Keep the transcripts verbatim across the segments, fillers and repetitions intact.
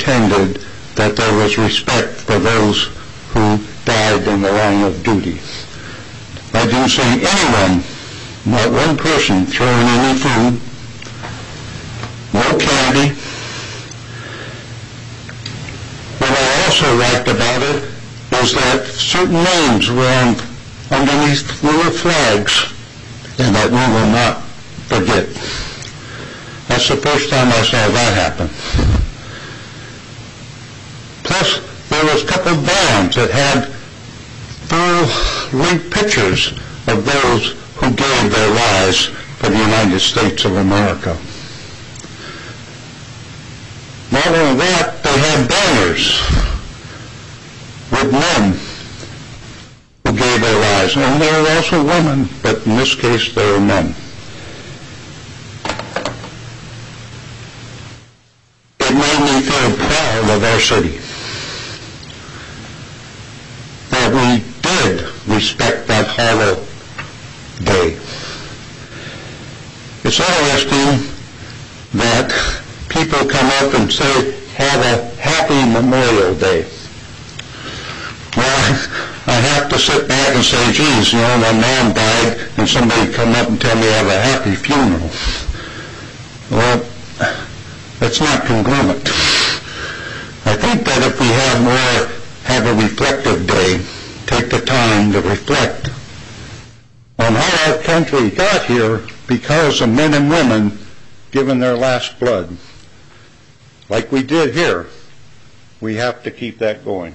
intended that there was respect for those who died in the line of duty. I didn't see anyone, not one person, throwing any food, no candy. What I also liked about it is that certain names were on, underneath little flags, and that we will not forget. That's the first time I saw that happen. Plus, there was a couple of bands that had full-length pictures of those who gave their lives for the United States of America. Not only that, they had banners with men who gave their lives. And there were also women, but in this case, there were men. It made me feel proud of our city, that we did respect that hollow day. It's interesting that people come up and say, have a happy Memorial Day. Well, I have to sit back and say, geez, you know, my mom died, and somebody come up and tell me I have a happy funeral. Well, that's not congruent. I think that if we have more, have a reflective day, take the time to reflect on how our country got here because of men and women giving their last blood. Like we did here, we have to keep that going.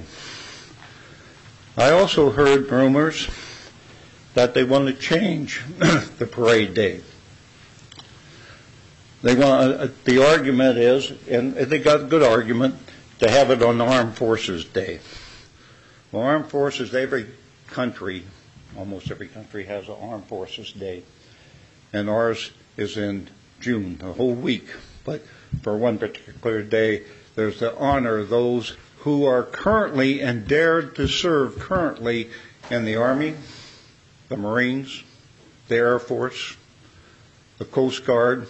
I also heard rumors that they want to change the parade day. They want, uh, the argument is, and they got a good argument, to have it on Armed Forces Day. Well, Armed Forces, every country, almost every country has an Armed Forces Day. And ours is in June, the whole week. But for one particular day, there's to honor those who are currently and dared to serve currently in the Army, the Marines, the Air Force, the Coast Guard.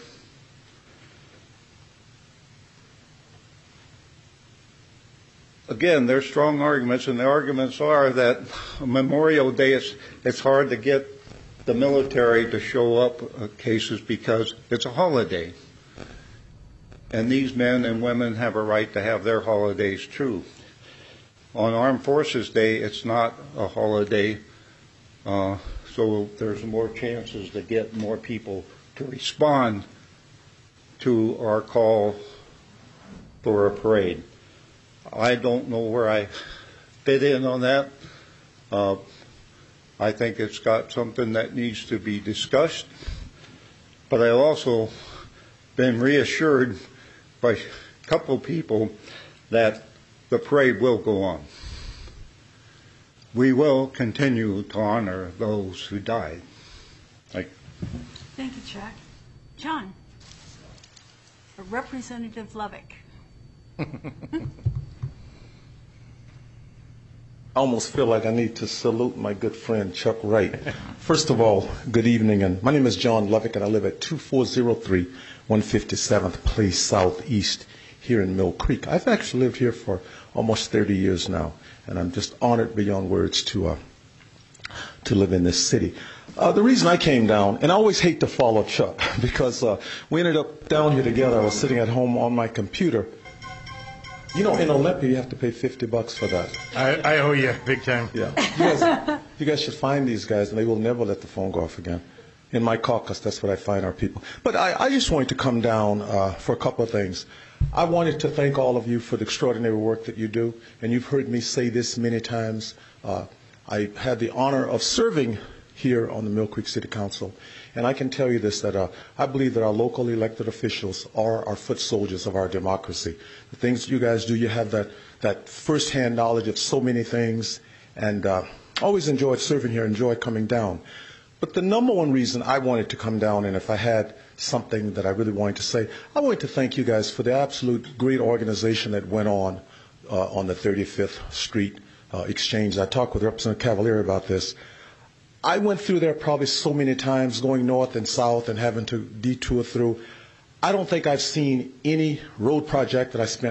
Again, there's strong arguments, and the arguments are that Memorial Day, it's, it's hard to get the military to show up uh, cases because it's a holiday. And these men and women have a right to have their holidays too. On Armed Forces Day, it's not a holiday, uh, so there's more chances to get more people to respond to our call for a parade. I don't know where I fit in on that. Uh, I think it's got something that needs to be discussed, but I've also been reassured by a couple of people that the parade will go on. We will continue to honor those who died. Thank you. Thank you, Chuck. John, Representative Lovick. I almost feel like I need to salute my good friend Chuck Wright. First of all, good evening, and my name is John Lovick, and I live at two four zero three, one fifty-seventh Place Southeast here in Mill Creek. I've actually lived here for almost thirty years now, and I'm just honored beyond words to uh, to live in this city. Uh, the reason I came down, and I always hate to follow Chuck, because uh, we ended up down here together. I was sitting at home on my computer. You know, in Olympia, you have to pay fifty bucks for that. I, I owe you big time. Yeah. You guys, you guys should find these guys, and they will never let the phone go off again. In my caucus, that's what I find our people. But I, I just wanted to come down uh, for a couple of things. I wanted to thank all of you for the extraordinary work that you do, and you've heard me say this many times. Uh, I had the honor of serving here on the Mill Creek City Council, and I can tell you this, that uh, I believe that our local elected officials are our foot soldiers of our democracy. The things you guys do, you have that, that first-hand knowledge of so many things, and uh, always enjoyed serving here, enjoyed coming down. But the number one reason I wanted to come down, and if I had something that I really wanted to say, I wanted to thank you guys for the absolute great organization that went on uh, on the thirty-fifth Street uh, Exchange. I talked with Representative Cavalier about this. I went through there probably so many times, going north and south and having to detour through. I don't think I've seen any road project that I spent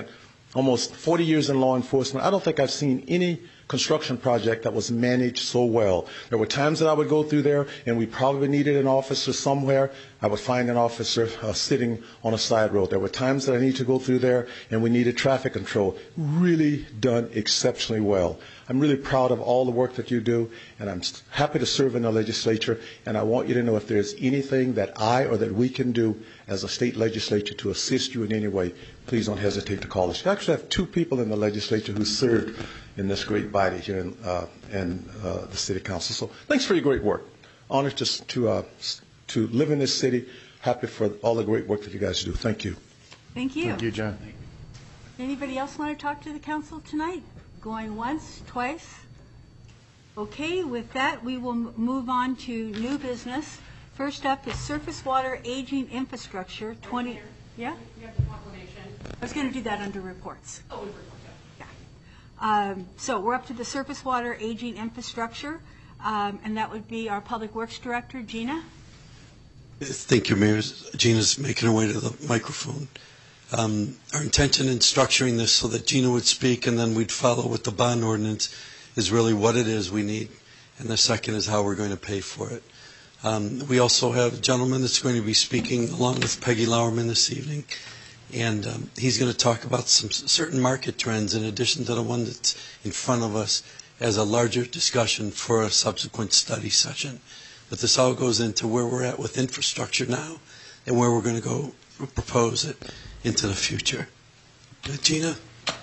almost forty years in law enforcement, I don't think I've seen any construction project that was managed so well. There were times that I would go through there and we probably needed an officer somewhere. I would find an officer uh, sitting on a side road. There were times that I needed to go through there and we needed traffic control. Really done exceptionally well. I'm really proud of all the work that you do, and I'm happy to serve in the legislature, and I want you to know if there's anything that I or that we can do as a state legislature to assist you in any way, please don't hesitate to call us. You actually have two people in the legislature who served in this great body here in, uh, in uh, the City Council. So thanks for your great work. Honored to, to, uh, to live in this city. Happy for all the great work that you guys do. Thank you. Thank you. Thank you, John. Anybody else want to talk to the council tonight? Going once, twice? Okay, with that, we will m- move on to new business. First up is surface water aging infrastructure, twenty, yeah? You have the proclamation. I was going to do that under reports. Oh, we were, okay. Yeah. Um, So we're up to the surface water aging infrastructure, um, and that would be our Public Works Director, Gina. Thank you, Mayor. Gina's making her way to the microphone. Um, our intention in structuring this so that Gina would speak and then we'd follow with the bond ordinance is really what it is we need, and the second is how we're going to pay for it. Um, we also have a gentleman that's going to be speaking along with Peggy Lauerman this evening, and um, he's going to talk about some certain market trends in addition to the one that's in front of us as a larger discussion for a subsequent study session. But this all goes into where we're at with infrastructure now and where we're going to go propose it into the future. Uh, Gina?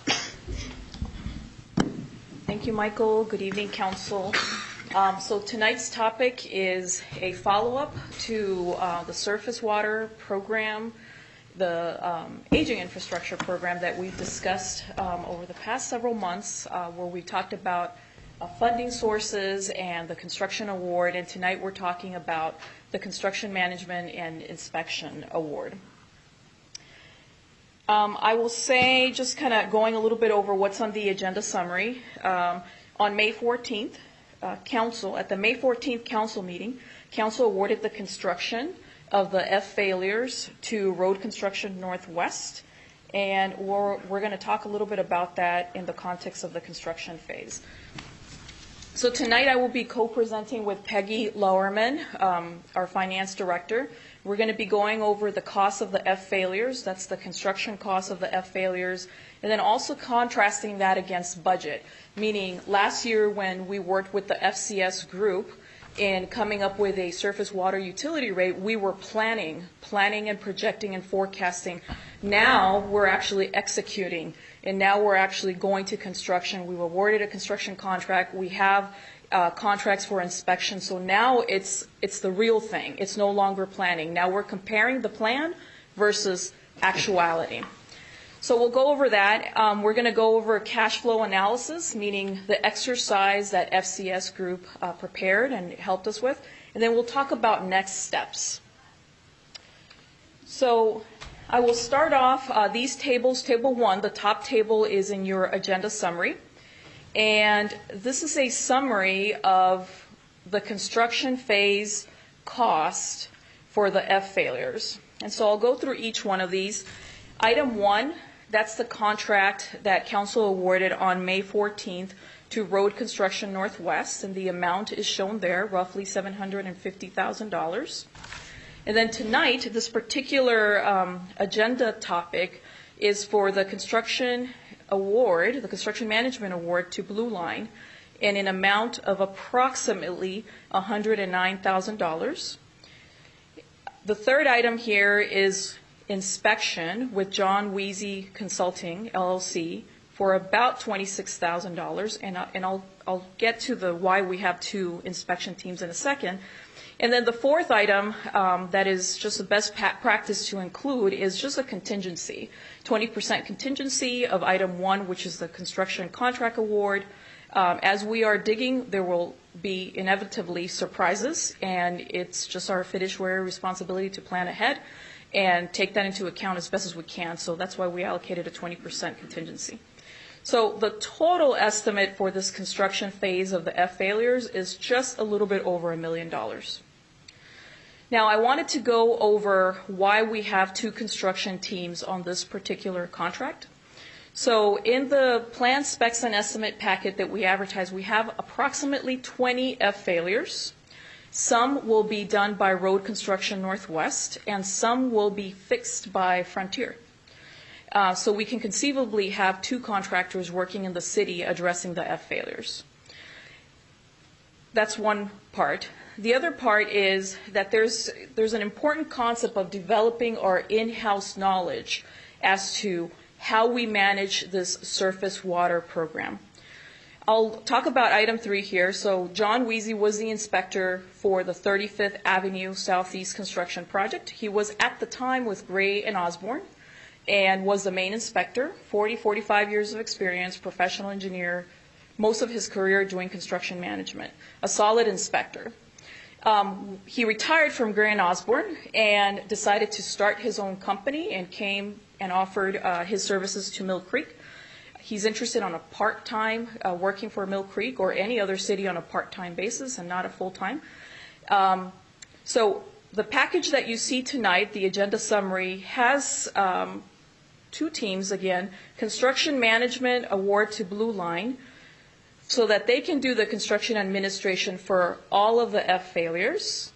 Thank you, Michael. Good evening, Council. Um, so tonight's topic is a follow-up to uh, the surface water program, the um, aging infrastructure program that we've discussed um, over the past several months, uh, where we talked about uh, funding sources and the construction award, and tonight we're talking about the construction management and inspection award. Um, I will say, just kind of going a little bit over what's on the agenda summary. Um, on May fourteenth, uh, Council, at the May fourteenth Council meeting, Council awarded the construction of the F failures to Road Construction Northwest, and we're, we're going to talk a little bit about that in the context of the construction phase. So tonight I will be co-presenting with Peggy Lauerman, um, our Finance Director. We're going to be going over the cost of the F failures, that's the construction cost of the F failures, and then also contrasting that against budget, meaning last year when we worked with the F C S group in coming up with a surface water utility rate, we were planning, planning and projecting and forecasting. Now we're actually executing, and now we're actually going to construction. We were awarded a construction contract. We have Uh, contracts for inspection. So now it's it's the real thing. It's no longer planning. Now we're comparing the plan versus actuality. So we'll go over that. Um, we're going to go over cash flow analysis, meaning the exercise that F C S Group uh, prepared and helped us with. And then we'll talk about next steps. So I will start off uh, these tables. Table one, the top table is in your agenda summary. And this is a summary of the construction phase cost for the F failures. And so I'll go through each one of these. Item one, that's the contract that Council awarded on May fourteenth to Road Construction Northwest, and the amount is shown there, roughly seven hundred fifty thousand dollars. And then tonight, this particular um, agenda topic is for the construction award, the construction management award to Blue Line, in an amount of approximately one hundred nine thousand dollars. The third item here is inspection with John Weezy Consulting, L L C, for about twenty-six thousand dollars, and, I, and I'll, I'll get to the why we have two inspection teams in a second. And then the fourth item um, that is just the best pa- practice to include is just a contingency, twenty percent contingency of item one, which is the construction contract award. Um, as we are digging, there will be inevitably surprises, and it's just our fiduciary responsibility to plan ahead and take that into account as best as we can. So that's why we allocated a twenty percent contingency. So the total estimate for this construction phase of the F failures is just a little bit over a million dollars. Now, I wanted to go over why we have two construction teams on this particular contract. So in the plan specs and estimate packet that we advertise, we have approximately twenty F failures. Some will be done by Road Construction Northwest, and some will be fixed by Frontier. Uh, so we can conceivably have two contractors working in the city addressing the F failures. That's one part. The other part is that there's, there's an important concept of developing our in-house knowledge as to how we manage this surface water program. I'll talk about item three here. So John Weezy was the inspector for the thirty-fifth Avenue Southeast construction project. He was at the time with Gray and Osborne and was the main inspector, forty, forty-five years of experience, professional engineer, most of his career doing construction management, a solid inspector. Um, he retired from Gray and Osborne and decided to start his own company and came and offered uh, his services to Mill Creek. He's interested on a part-time, uh, working for Mill Creek or any other city on a part-time basis and not a full-time. Um, so the package that you see tonight, the agenda summary, has um, two teams again, construction management award to Blue Line, so that they can do the construction administration for all of the F failures,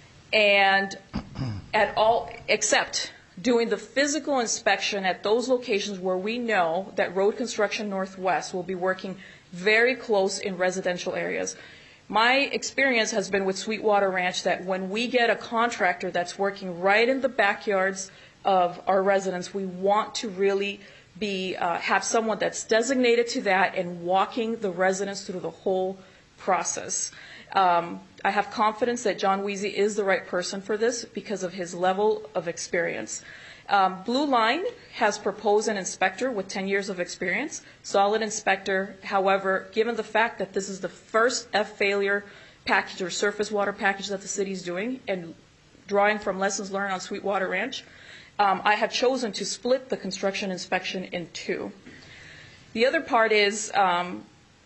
and at all, except doing the physical inspection at those locations where we know that Road Construction Northwest will be working very close in residential areas. My experience has been with Sweetwater Ranch that when we get a contractor that's working right in the backyards of our residents, we want to really be uh, have someone that's designated to that and walking the residents through the whole process. Um, I have confidence that John Weezy is the right person for this because of his level of experience. Um, Blue Line has proposed an inspector with ten years of experience, solid inspector. However, given the fact that this is the first F failure package or surface water package that the city is doing, and drawing from lessons learned on Sweetwater Ranch, um, I have chosen to split the construction inspection in two. The other part is, um,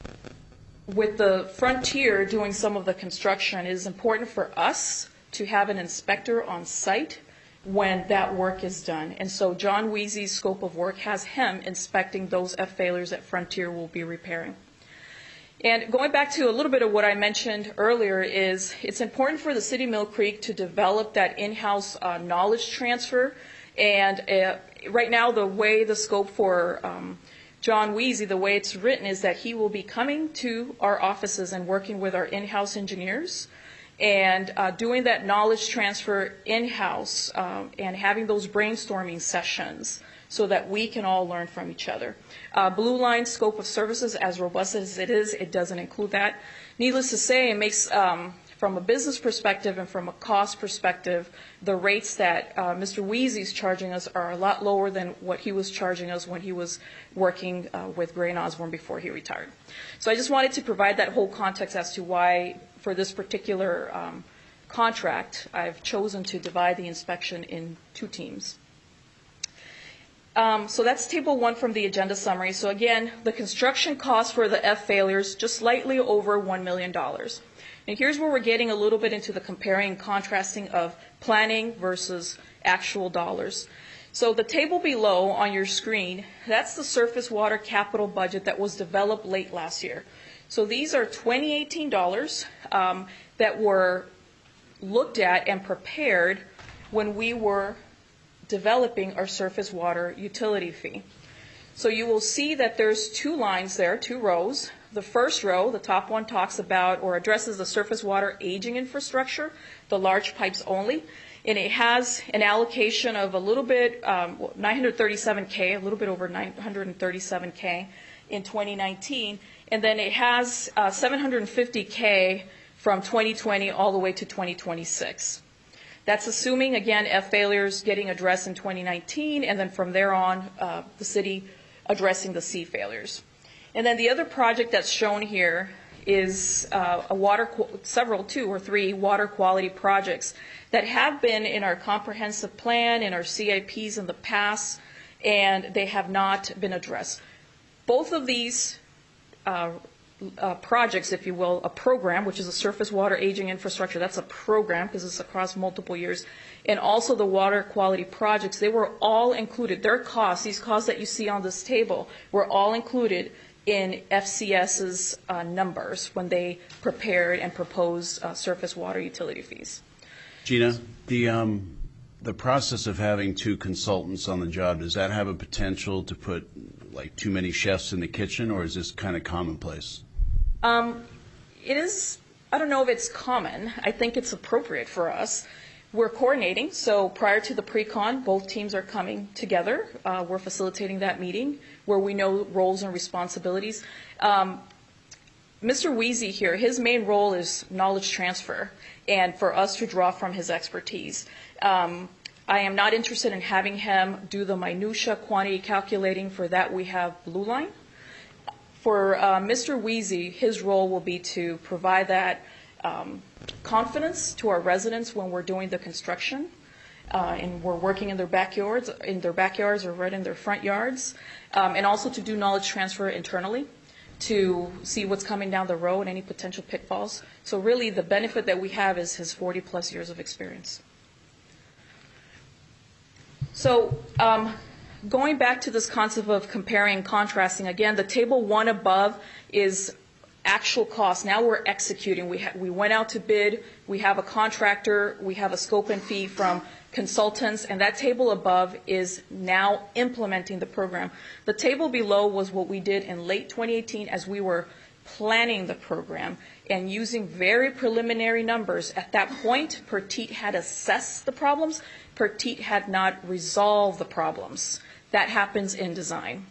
with the Frontier doing some of the construction, it is important for us to have an inspector on site when that work is done. And so John Weezy's scope of work has him inspecting those F failures that Frontier will be repairing. And going back to a little bit of what I mentioned earlier is it's important for the City of Mill Creek to develop that in-house uh, knowledge transfer. And uh, right now the way the scope for um, John Weezy, the way it's written is that he will be coming to our offices and working with our in-house engineers and uh, doing that knowledge transfer in-house um, and having those brainstorming sessions so that we can all learn from each other. Uh, Blue Line scope of services, as robust as it is, it doesn't include that. Needless to say, it makes, um, from a business perspective and from a cost perspective, the rates that uh, Mister Weezy's charging us are a lot lower than what he was charging us when he was working uh, with Gray and Osborne before he retired. So I just wanted to provide that whole context as to why, for this particular um, contract, I've chosen to divide the inspection in two teams. Um, so that's table one from the agenda summary. So again, the construction cost for the F failures, just slightly over one million dollars. And here's where we're getting a little bit into the comparing and contrasting of planning versus actual dollars. So the table below on your screen, that's the surface water capital budget that was developed late last year. So these are twenty eighteen dollars um, that were looked at and prepared when we were developing our surface water utility fee. So you will see that there's two lines there, two rows. The first row, the top one, talks about or addresses the surface water aging infrastructure, the large pipes only. And it has an allocation of a little bit, um, nine hundred thirty-seven K, a little bit over nine hundred thirty-seven K in twenty nineteen. And then it has uh, seven hundred fifty K from twenty twenty all the way to twenty twenty-six. That's assuming, again, F failures getting addressed in twenty nineteen, and then from there on, uh, the city addressing the C failures. And then the other project that's shown here is uh, a water, several, two or three water quality projects that have been in our comprehensive plan, in our C I Ps in the past, and they have not been addressed. Both of these uh, uh, projects, if you will, a program, which is a surface water aging infrastructure. That's a program because it's across multiple years. And also the water quality projects, they were all included. Their costs, these costs that you see on this table, were all included in F C S's uh, numbers when they prepared and proposed uh, surface water utility fees. Gina, the um, the process of having two consultants on the job, does that have a potential to put like too many chefs in the kitchen, or is this kind of commonplace? Um, it is, I don't know if it's common. I think it's appropriate for us. We're coordinating, so prior to the pre-con, both teams are coming together. Uh, we're facilitating that meeting where we know roles and responsibilities. Um, Mister Weezy here, his main role is knowledge transfer and for us to draw from his expertise. Um, I am not interested in having him do the minutia quantity calculating. For that, we have Blue Line. For uh, Mister Weezy, his role will be to provide that um, confidence to our residents when we're doing the construction, uh, and we're working in their backyards, in their backyards or right in their front yards, um, and also to do knowledge transfer internally to see what's coming down the road, any potential pitfalls. So really, the benefit that we have is his forty plus years of experience. So um, going back to this concept of comparing and contrasting, again, the table one above is actual cost. Now we're executing. We, ha- we went out to bid. We have a contractor. We have a scope and fee from consultants. And that table above is now implementing the program. The table below was what we did in late twenty eighteen as we were planning the program and using very preliminary numbers. At that point, Pertit had assessed the problems. Pertit had not resolved the problems. That happens in design.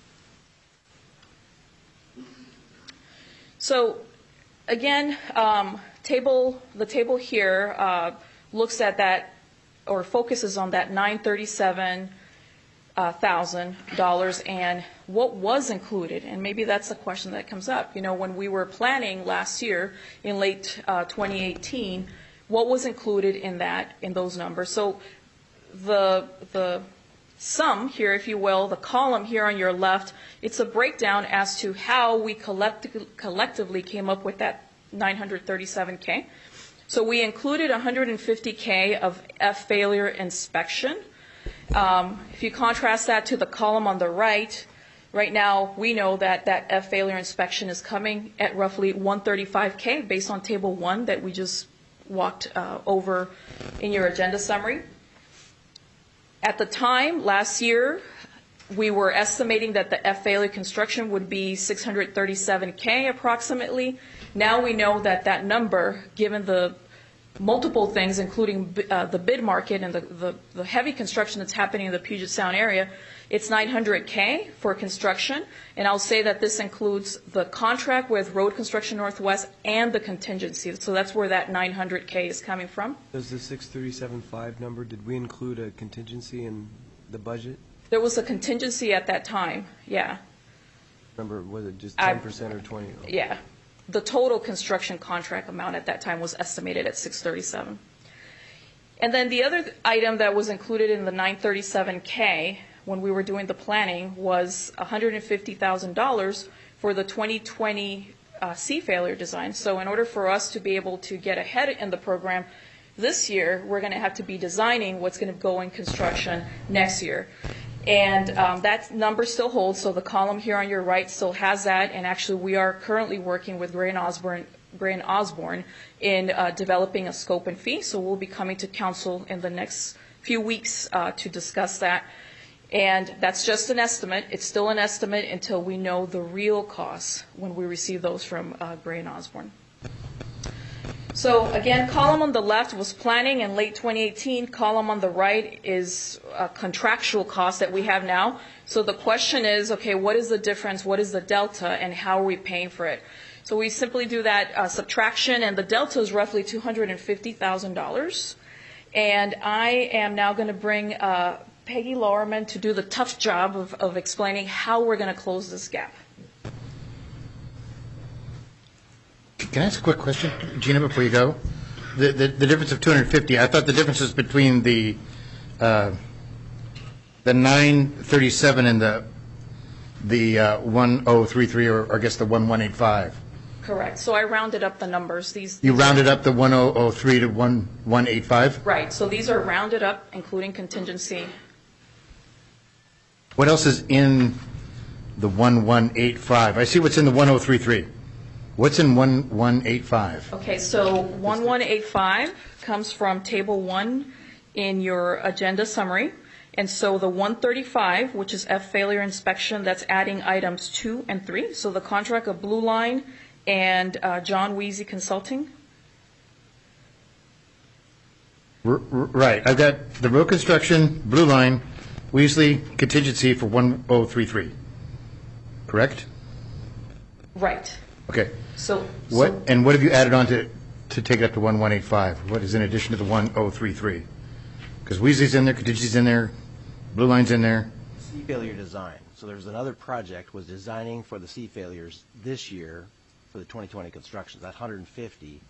So again, um, table the table here uh, looks at that or focuses on that nine hundred thirty-seven thousand dollars and what was included. And maybe that's a question that comes up. You know, when we were planning last year in late uh, twenty eighteen, what was included in that, in those numbers? So the the sum here, if you will, the column here on your left, it's a breakdown as to how we collect, collectively came up with that nine hundred thirty-seven K. So we included one hundred fifty K of F failure inspection. Um, if you contrast that to the column on the right, right now we know that that F failure inspection is coming at roughly one hundred thirty-five K based on table one that we just walked uh, over in your agenda summary. At the time, last year, we were estimating that the F failure construction would be six hundred thirty-seven K approximately. Now we know that that number, given the multiple things, including uh, the bid market and the, the, the heavy construction that's happening in the Puget Sound area, it's nine hundred K for construction. And I'll say that this includes the contract with Road Construction Northwest and the contingency. So that's where that nine hundred K is coming from. Does the six thirty-seven point five number, did we include a contingency in the budget? There was a contingency at that time, yeah. Remember, was it just I- ten percent or twenty? Oh. Yeah. The total construction contract amount at that time was estimated at six thirty-seven. And then the other item that was included in the nine thirty-seven K when we were doing the planning was one hundred fifty thousand dollars for the twenty twenty uh, C failure design. So in order for us to be able to get ahead in the program this year, we're going to have to be designing what's going to go in construction next year. And um, that number still holds, so the column here on your right still has that, and actually we are currently working with Gray and Osborne, Gray and Osborne in uh, developing a scope and fee, so we'll be coming to council in the next few weeks uh, to discuss that. And that's just an estimate. It's still an estimate until we know the real costs when we receive those from uh, Gray and Osborne. So again, column on the left was planning in late twenty eighteen. Column on the right is a contractual cost that we have now. So the question is, okay, what is the difference? What is the delta? And how are we paying for it? So we simply do that uh, subtraction, and the delta is roughly two hundred fifty thousand dollars. And I am now going to bring uh, Peggy Lowerman to do the tough job of, of explaining how we're going to close this gap. Can I ask a quick question, Gina, before you go? The the, the difference of two hundred fifty, I thought the difference is between the uh, the nine thirty-seven and the the uh, one oh three three, or or I guess the one one eight five. Correct. So I rounded up the numbers. These You these are- rounded up the one oh oh three to one one eight five? Right. So these are rounded up, including contingency. What else is in the one one eight five? I see what's in the one oh three three. What's in one one eight five? Okay, so one one eight five comes from Table one in your agenda summary. And so the one thirty-five, which is F failure inspection, that's adding items two and three. So the contract of Blue Line and uh, John Weezy Consulting. R- r- Right, I've got the road construction, Blue Line, Weasley contingency for one oh three three. Correct? Right. Okay. So, What, so and what have you added on to, to take it up to one one eight five? What is in addition to the one oh three three? Because Weasley's in there, contingency's in there, Blue Line's in there. Sea failure design. So there's another project was designing for the sea failures this year for the twenty twenty construction. That's one hundred fifty.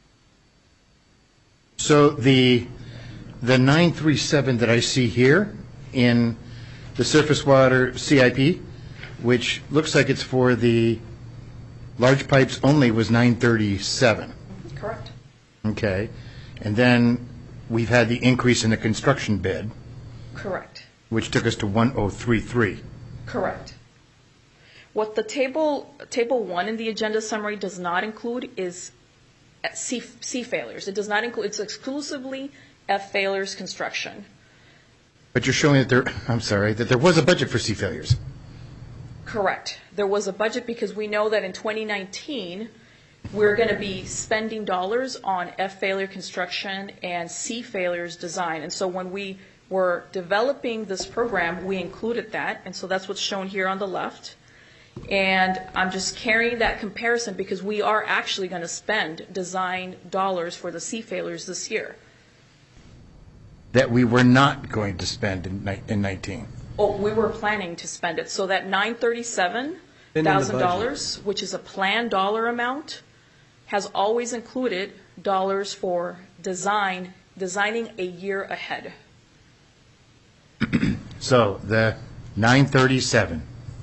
So the, the nine three seven that I see here in the surface water C I P, which looks like it's for the large pipes only, was nine thirty-seven. correct. Okay. And then we've had the increase in the construction bid, Correct. which took us to one oh three three. Correct. What the table, table one in the agenda summary does not include is C, C failures. It does not include, it's exclusively F failures construction. But you're showing that there, I'm sorry, that there was a budget for C failures. Correct. There was a budget because we know that in twenty nineteen, we're going to be spending dollars on F failure construction and C failures design. And so when we were developing this program, we included that. And so that's what's shown here on the left. And I'm just carrying that comparison because we are actually going to spend design dollars for the C failures this year. That we were not going to spend in ni- in nineteen. Oh, we were planning to spend it. So that nine hundred thirty-seven thousand dollars, which is a planned dollar amount, has always included dollars for design, designing a year ahead. So the nine thirty-seven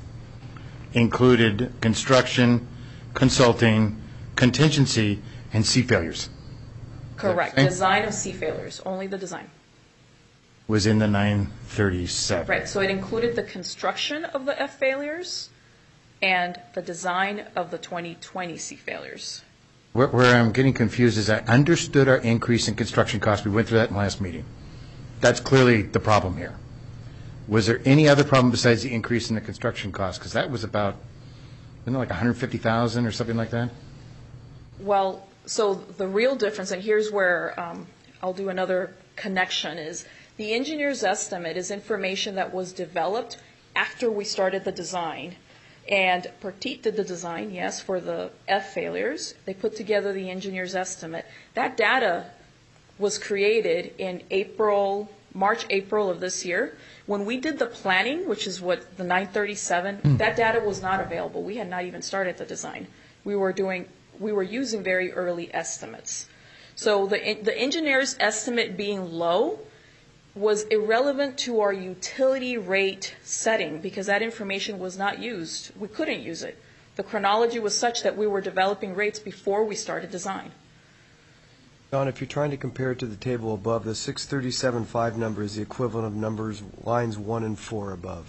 included construction, consulting, contingency, and C failures. Correct. Okay. Design of C failures, only the design. Was in the nine thirty-seven. Right, so it included the construction of the F failures and the design of the twenty twenty C failures. Where, where I'm getting confused is I understood our increase in construction costs. We went through that in the last meeting. That's clearly the problem here. Was there any other problem besides the increase in the construction costs? Because that was about, wasn't it like one hundred fifty thousand dollars or something like that? Well, so the real difference, and here's where um, I'll do another connection, is the engineer's estimate is information that was developed after we started the design. And Pertit did the design, yes, for the F failures. They put together the engineer's estimate. That data was created in April, March, April of this year. When we did the planning, which is what the nine thirty-seven, mm. that data was not available. We had not even started the design. We were doing, we were using very early estimates. So the the engineer's estimate being low was irrelevant to our utility rate setting because that information was not used. We couldn't use it. The chronology was such that we were developing rates before we started design. Don, if you're trying to compare it to the table above, the six thirty-seven point five number is the equivalent of numbers lines one and four above.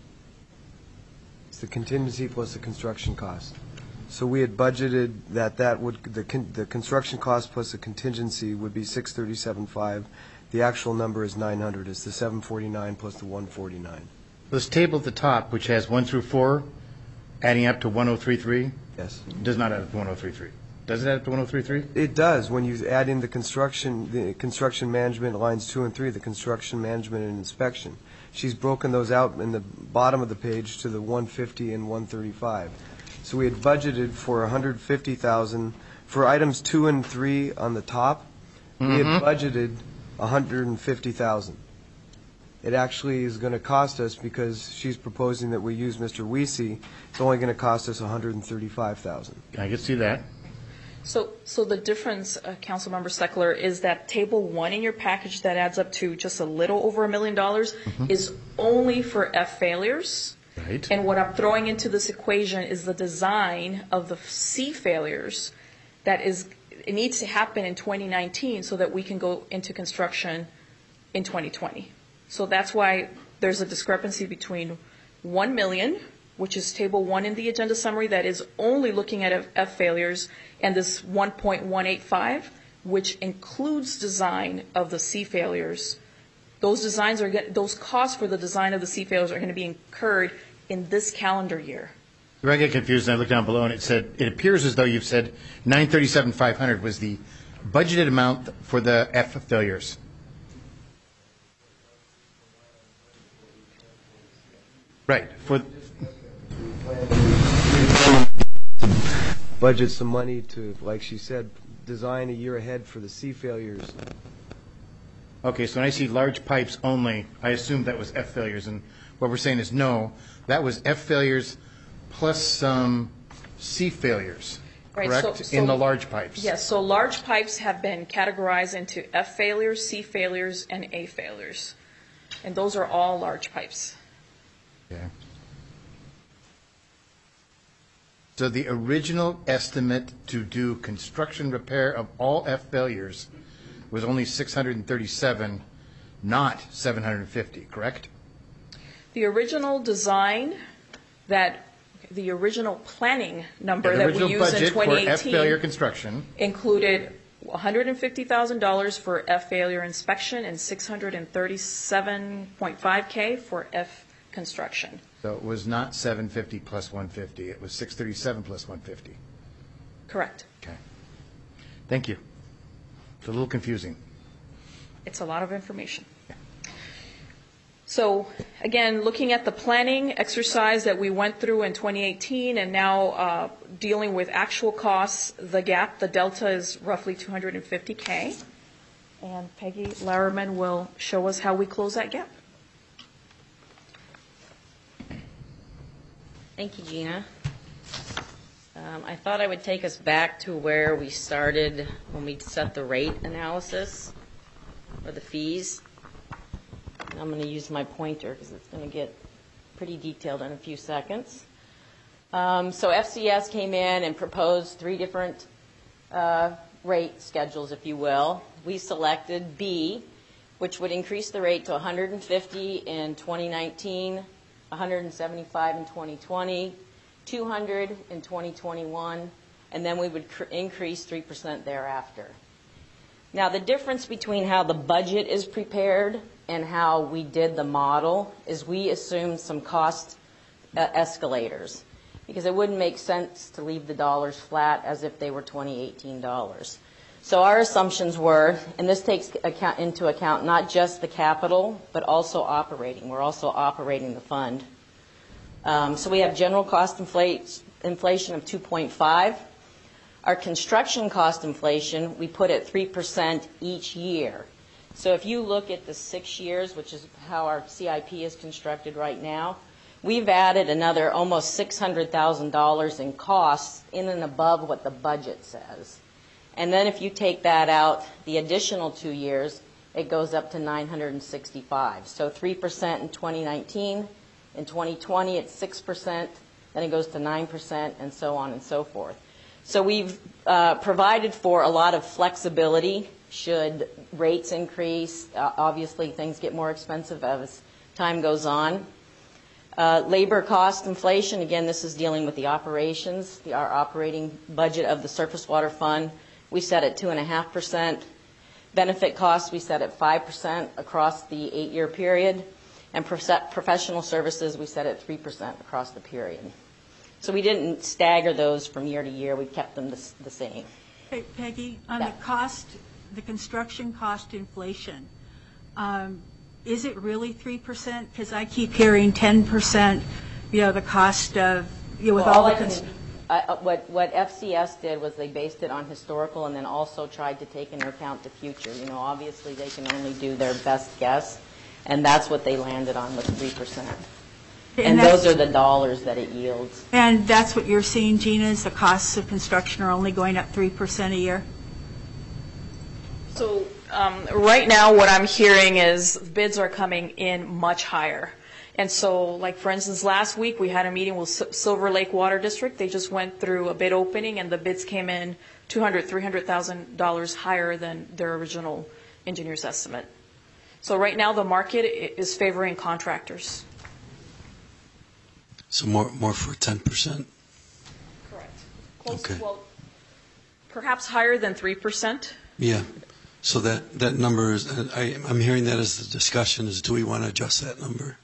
It's the contingency plus the construction cost. So we had budgeted that that would, the, con, the construction cost plus the contingency would be six thirty-seven point five. The actual number is nine hundred. It's the seven forty-nine plus the one forty-nine. This table at the top, which has one through four, adding up to one oh three three, Yes. does not add up to one oh three three. Does it add up to one oh three three? It does. When you add in the construction, the construction management lines two and three, the construction management and inspection. She's broken those out in the bottom of the page to the one fifty and one thirty-five. So we had budgeted for one hundred fifty thousand for items two and three on the top. We had budgeted one hundred fifty thousand. It actually is going to cost us, because she's proposing that we use Mister Weesey, it's only going to cost us one hundred thirty-five thousand. I can see that. So, so the difference, uh, Councilmember Seckler, is that table one in your package that adds up to just a little over a million dollars is only for F failures. Right. And what I'm throwing into this equation is the design of the C failures that is, it needs to happen in twenty nineteen so that we can go into construction in twenty twenty. So that's why there's a discrepancy between one million, which is table one in the agenda summary that is only looking at F, F failures, and this one point one eight five, which includes design of the C failures. Those designs are get, those costs for the design of the C failures are going to be incurred in this calendar year. I get confused, and I looked down below, and it said, it appears as though you've said nine thirty-seven five hundred was the budgeted amount for the F failures. Right. For Budget some money to, like she said, design a year ahead for the C failures. Okay, so when I see large pipes only, I assumed that was F failures, and what we're saying is no, that was F failures plus some C failures, Right, correct, so- so- in the large pipes? Yes, so large pipes have been categorized into F failures, C failures, and A failures. And those are all large pipes. Okay. So the original estimate to do construction repair of all F failures was only six hundred thirty-seven, not seven hundred fifty, correct? The original design that, the original planning number The that we original used in budget for twenty F failure eighteen construction, included one hundred fifty thousand dollars for F failure inspection and six hundred thirty-seven point five K for F construction. so it was not seven fifty plus one fifty, it was six thirty-seven plus one fifty. Correct. Okay. Thank you. It's a little confusing. It's a lot of information. So again, looking at the planning exercise that we went through in twenty eighteen and now uh, dealing with actual costs, the gap, the delta is roughly two hundred fifty K. And Peggy Lauerman will show us how we close that gap. Thank you, Gina. Um, I thought I would take us back to where we started when we set the rate analysis for the fees. And I'm going to use my pointer because it's going to get pretty detailed in a few seconds. Um, so F C S came in and proposed three different uh, rate schedules, if you will. We selected B, which would increase the rate to one hundred fifty in twenty nineteen, one hundred seventy-five in twenty twenty, two hundred in twenty twenty-one, and then we would cr- increase three percent thereafter. Now, the difference between how the budget is prepared and how we did the model is we assumed some cost uh, escalators, because it wouldn't make sense to leave the dollars flat as if they were twenty eighteen dollars. So our assumptions were, and this takes account, into account not just the capital, but also operating. We're also operating the fund. Um, so we have general cost inflate, inflation of two point five. Our construction cost inflation, we put at three percent each year. So if you look at the six years, which is how our C I P is constructed right now, we've added another almost six hundred thousand dollars in costs in and above what the budget says. And then if you take that out, the additional two years, it goes up to nine hundred sixty-five. So three percent in twenty nineteen. In twenty twenty, it's six percent. Then it goes to nine percent, and so on and so forth. So we've uh, provided for a lot of flexibility should rates increase. Uh, obviously, things get more expensive as time goes on. Uh, labor cost inflation, again, this is dealing with the operations, the, our operating budget of the Surface Water Fund. We set at two point five percent. Benefit costs, we set at five percent across the eight-year period. And prof- professional services, we set at three percent across the period. So we didn't stagger those from year to year. We kept them the, the same. Hey, Peggy, on Yeah. the cost, the construction cost inflation, um, is it really three percent? Because I keep hearing ten percent, you know, the cost of, you know, with Well, all all the I can- construction. I- what, what F C S did was they based it on historical and then also tried to take into account the future. You know, obviously they can only do their best guess, and that's what they landed on with three percent. And that's- those are the dollars that it yields. And that's what you're seeing, Gina, is the costs of construction are only going up three percent a year? So um, right now, what I'm hearing is bids are coming in much higher. And so, like, for instance, last week we had a meeting with S- Silver Lake Water District. They just went through a bid opening, and the bids came in two hundred thousand dollars, three hundred thousand dollars higher than their original engineer's estimate. So right now the market i- is favoring contractors. So more more for ten percent? Correct. Close, Okay. well, perhaps higher than three percent. Yeah. So that, that number is, I, I'm hearing that as the discussion is, do we want to adjust that number?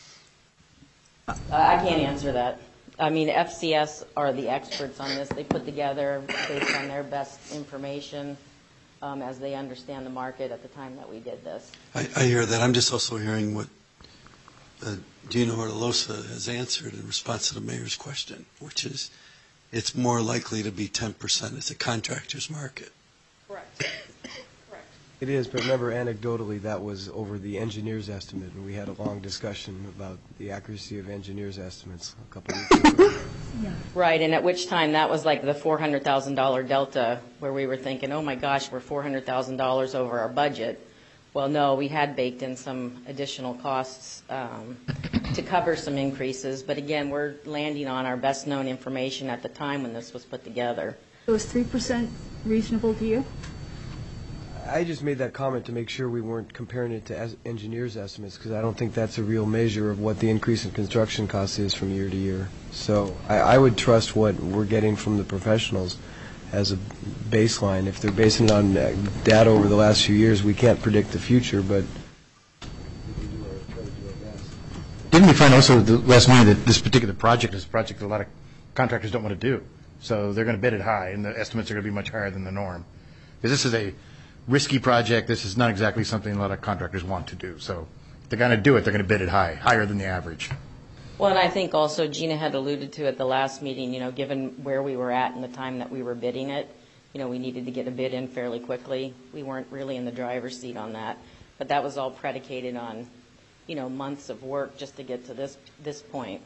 Uh, I can't answer that. I mean, F C S are the experts on this. They put together based on their best information um, as they understand the market at the time that we did this. I, I hear that. I'm just also hearing what uh, Gino Ortolosa has answered in response to the mayor's question, which is it's more likely to be ten percent. It's a contractor's market. Correct. It is, but remember anecdotally, that was over the engineer's estimate, and we had a long discussion about the accuracy of engineers' estimates a couple of weeks ago. Right, and at which time that was like the four hundred thousand dollars delta where we were thinking, oh my gosh, we're four hundred thousand dollars over our budget. Well, no, we had baked in some additional costs um, to cover some increases, but again, we're landing on our best known information at the time when this was put together. So is three percent reasonable to you? I just made that comment to make sure we weren't comparing it to es- engineers' estimates, because I don't think that's a real measure of what the increase in construction costs is from year to year. So I, I would trust what we're getting from the professionals as a baseline. If they're basing it on uh, data over the last few years, we can't predict the future, but we can do our, try to do our best. Didn't we find also the last money that this particular project is a project that a lot of contractors don't want to do? So they're going to bid it high, and the estimates are going to be much higher than the norm. Because this is a risky project. This is not exactly something a lot of contractors want to do. So if they're going to do it, they're going to bid it high, higher than the average. Well, and I think also Gina had alluded to at the last meeting, you know, given where we were at and the time that we were bidding it, you know, we needed to get a bid in fairly quickly. We weren't really in the driver's seat on that. But that was all predicated on, you know, months of work just to get to this this point.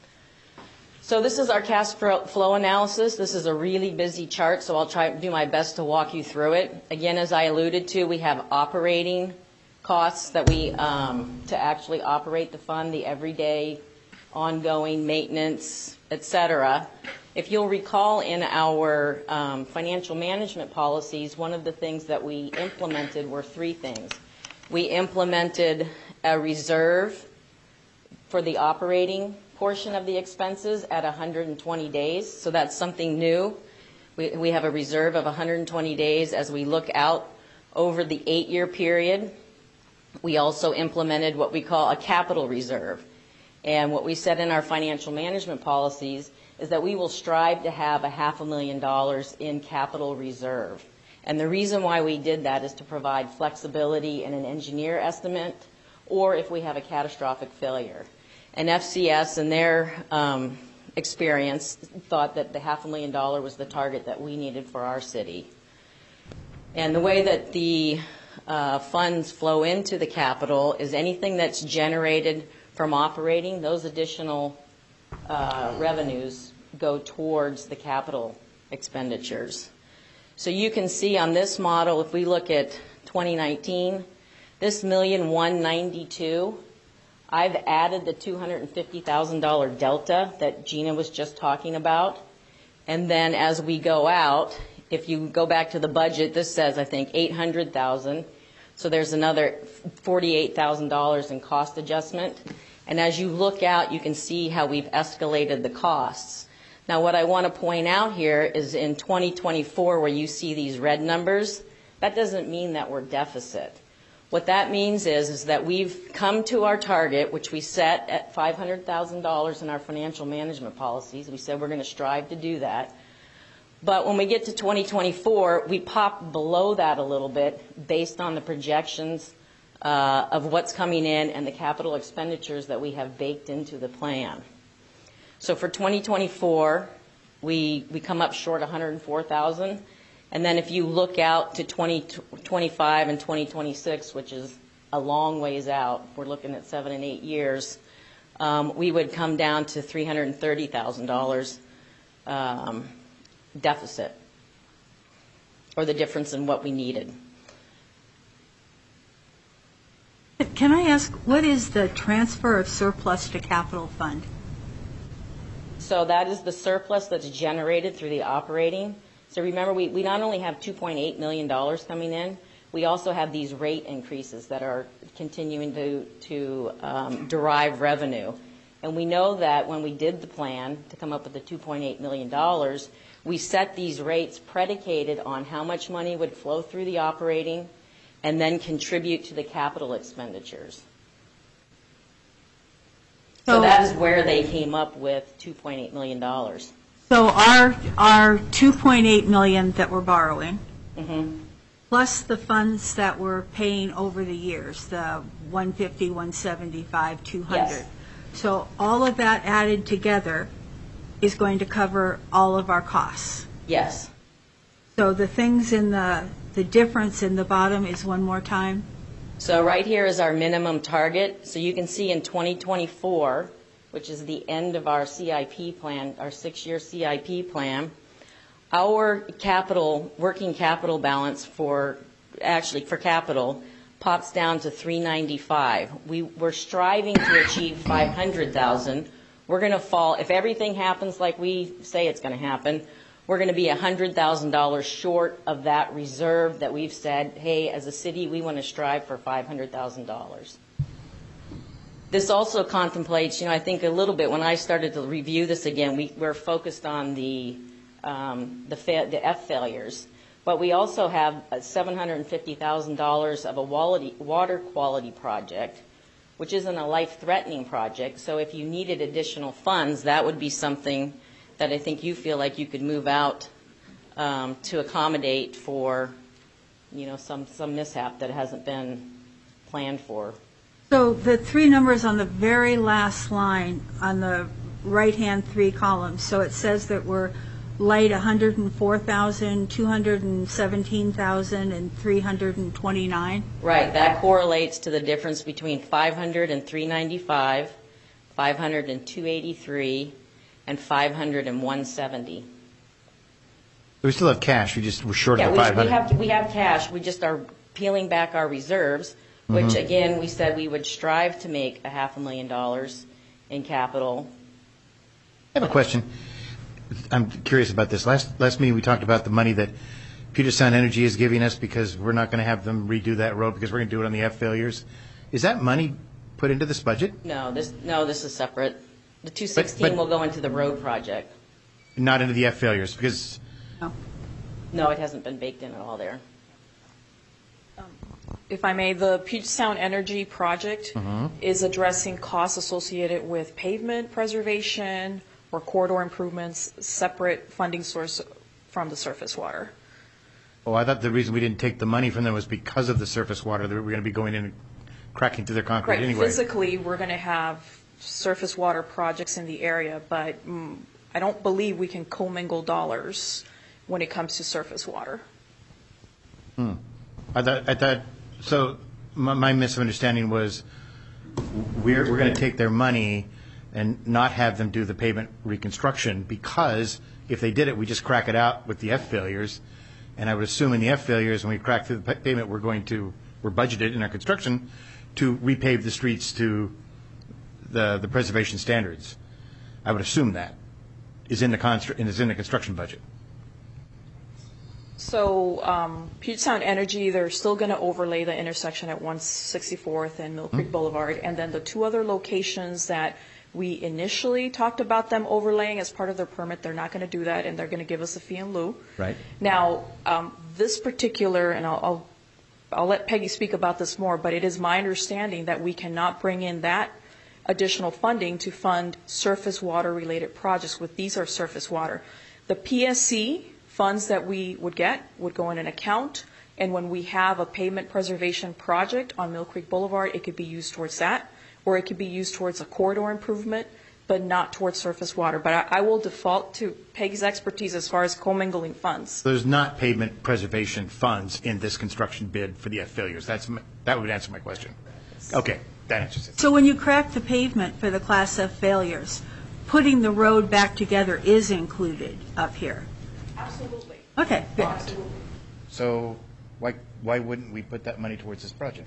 So this is our cash flow analysis. This is a really busy chart, so I'll try to do my best to walk you through it. Again, as I alluded to, we have operating costs that we, um, to actually operate the fund, the everyday ongoing maintenance, et cetera. If you'll recall in our um, financial management policies, one of the things that we implemented were three things. We implemented a reserve for the operating portion of the expenses at one hundred twenty days, so that's something new. We, we have a reserve of one hundred twenty days as we look out over the eight-year period. We also implemented what we call a capital reserve. And what we said in our financial management policies is that we will strive to have a half a million dollars in capital reserve. And the reason why we did that is to provide flexibility in an engineer estimate or if we have a catastrophic failure. And F C S, in their um, experience, thought that the half a million dollar was the target that we needed for our city. And the way that the uh, funds flow into the capital is anything that's generated from operating, those additional uh, revenues go towards the capital expenditures. So you can see on this model, if we look at twenty nineteen, this million one ninety-two, I've added the two hundred fifty thousand dollars delta that Gina was just talking about. And then as we go out, if you go back to the budget, this says, I think, eight hundred thousand dollars. So there's another forty-eight thousand dollars in cost adjustment. And as you look out, you can see how we've escalated the costs. Now, what I want to point out here is in twenty twenty-four, where you see these red numbers, that doesn't mean that we're deficit. What that means is, is that we've come to our target, which we set at five hundred thousand dollars in our financial management policies. We said we're going to strive to do that. But when we get to twenty twenty-four, we pop below that a little bit based on the projections uh, of what's coming in and the capital expenditures that we have baked into the plan. So for twenty twenty-four, we, we come up short one hundred four thousand dollars. And then if you look out to twenty twenty-five and twenty twenty-six, which is a long ways out, we're looking at seven and eight years, um, we would come down to three hundred thirty thousand dollars um, deficit, or the difference in what we needed. Can I ask, what is the transfer of surplus to capital fund? So that is the surplus that's generated through the operating. So remember, we, we not only have two point eight million dollars coming in, we also have these rate increases that are continuing to, to um, derive revenue. And we know that when we did the plan to come up with the two point eight million dollars, we set these rates predicated on how much money would flow through the operating and then contribute to the capital expenditures. So, so that is where they came up with two point eight million dollars. So our, our two point eight million dollars that we're borrowing, mm-hmm. plus the funds that we're paying over the years, the one fifty, one seventy-five, two hundred. Yes. So all of that added together is going to cover all of our costs. Yes. So the things in the, the difference in the bottom is one more time? So right here is our minimum target. So you can see in twenty twenty-four, which is the end of our C I P plan, our six-year C I P plan, our capital, working capital balance for, actually for capital, pops down to three ninety-five. We, we're striving to achieve five hundred thousand. We're going to fall, if everything happens like we say it's going to happen, we're going to be one hundred thousand dollars short of that reserve that we've said, hey, as a city, we want to strive for five hundred thousand dollars. This also contemplates, you know, I think a little bit, when I started to review this again, we, we're focused on the, um, the, fa- the F failures. But we also have seven hundred fifty thousand dollars of a quality, water quality project, which isn't a life-threatening project. So if you needed additional funds, that would be something that I think you feel like you could move out um, to accommodate for, you know, some, some mishap that hasn't been planned for. So the three numbers on the very last line on the right-hand three columns, so it says that we're light one hundred four thousand, two hundred seventeen thousand, and three hundred twenty-nine? Right. That correlates to the difference between five hundred and three ninety-five, five hundred and two eighty-three, and five hundred and one seventy. We still have cash. We just we're short yeah, of the we, five hundred. we have we have cash. We just are peeling back our reserves, which Mm-hmm. again we said we would strive to make a half a million dollars in capital. I have a question. I'm curious about this. Last last meeting we talked about the money that Puget Sound Energy is giving us because we're not going to have them redo that road because we're going to do it on the F failures. Is that money put into this budget? No, this no, this is separate. The two sixteen But- but- will go into the road project. Not into the F failures because No. No, it hasn't been baked in at all there. If I may, the Puget Sound Energy project is addressing costs associated with pavement preservation or corridor improvements, separate funding source from the surface water. oh, I thought the reason we didn't take the money from them was because of the surface water that we were going to be going in and cracking through their concrete Right. anyway. Physically, we're going to have surface water projects in the area, but mm, I don't believe we can commingle dollars when it comes to surface water. Hmm. I thought, I thought, so my, my misunderstanding was we're, we're going to take their money and not have them do the pavement reconstruction because if they did it, we just crack it out with the F failures. And I would assume in the F failures, when we crack through the pa- pavement, we're going to, we're budgeted in our construction to repave the streets to the, the preservation standards. I would assume that is in the constru- is in the construction budget. So um, Puget Sound Energy, they're still going to overlay the intersection at one sixty-fourth and Mill Creek Boulevard. And then the two other locations that we initially talked about them overlaying as part of their permit, they're not going to do that, and they're going to give us a fee in lieu. Right. Now, um, this particular, and I'll, I'll I'll let Peggy speak about this more, but it is my understanding that we cannot bring in that additional funding to fund surface water-related projects. With these are surface water. The P S C funds that we would get would go in an account, and when we have a pavement preservation project on Mill Creek Boulevard, it could be used towards that, or it could be used towards a corridor improvement, but not towards surface water. But I, I will default to Peggy's expertise as far as commingling funds. There's not pavement preservation funds in this construction bid for the F failures. That's m- that would answer my question. Okay, that answers it. So when you crack the pavement for the Class F failures, putting the road back together is included up here? Absolutely. Okay, good. Absolutely. So why why wouldn't we put that money towards this project?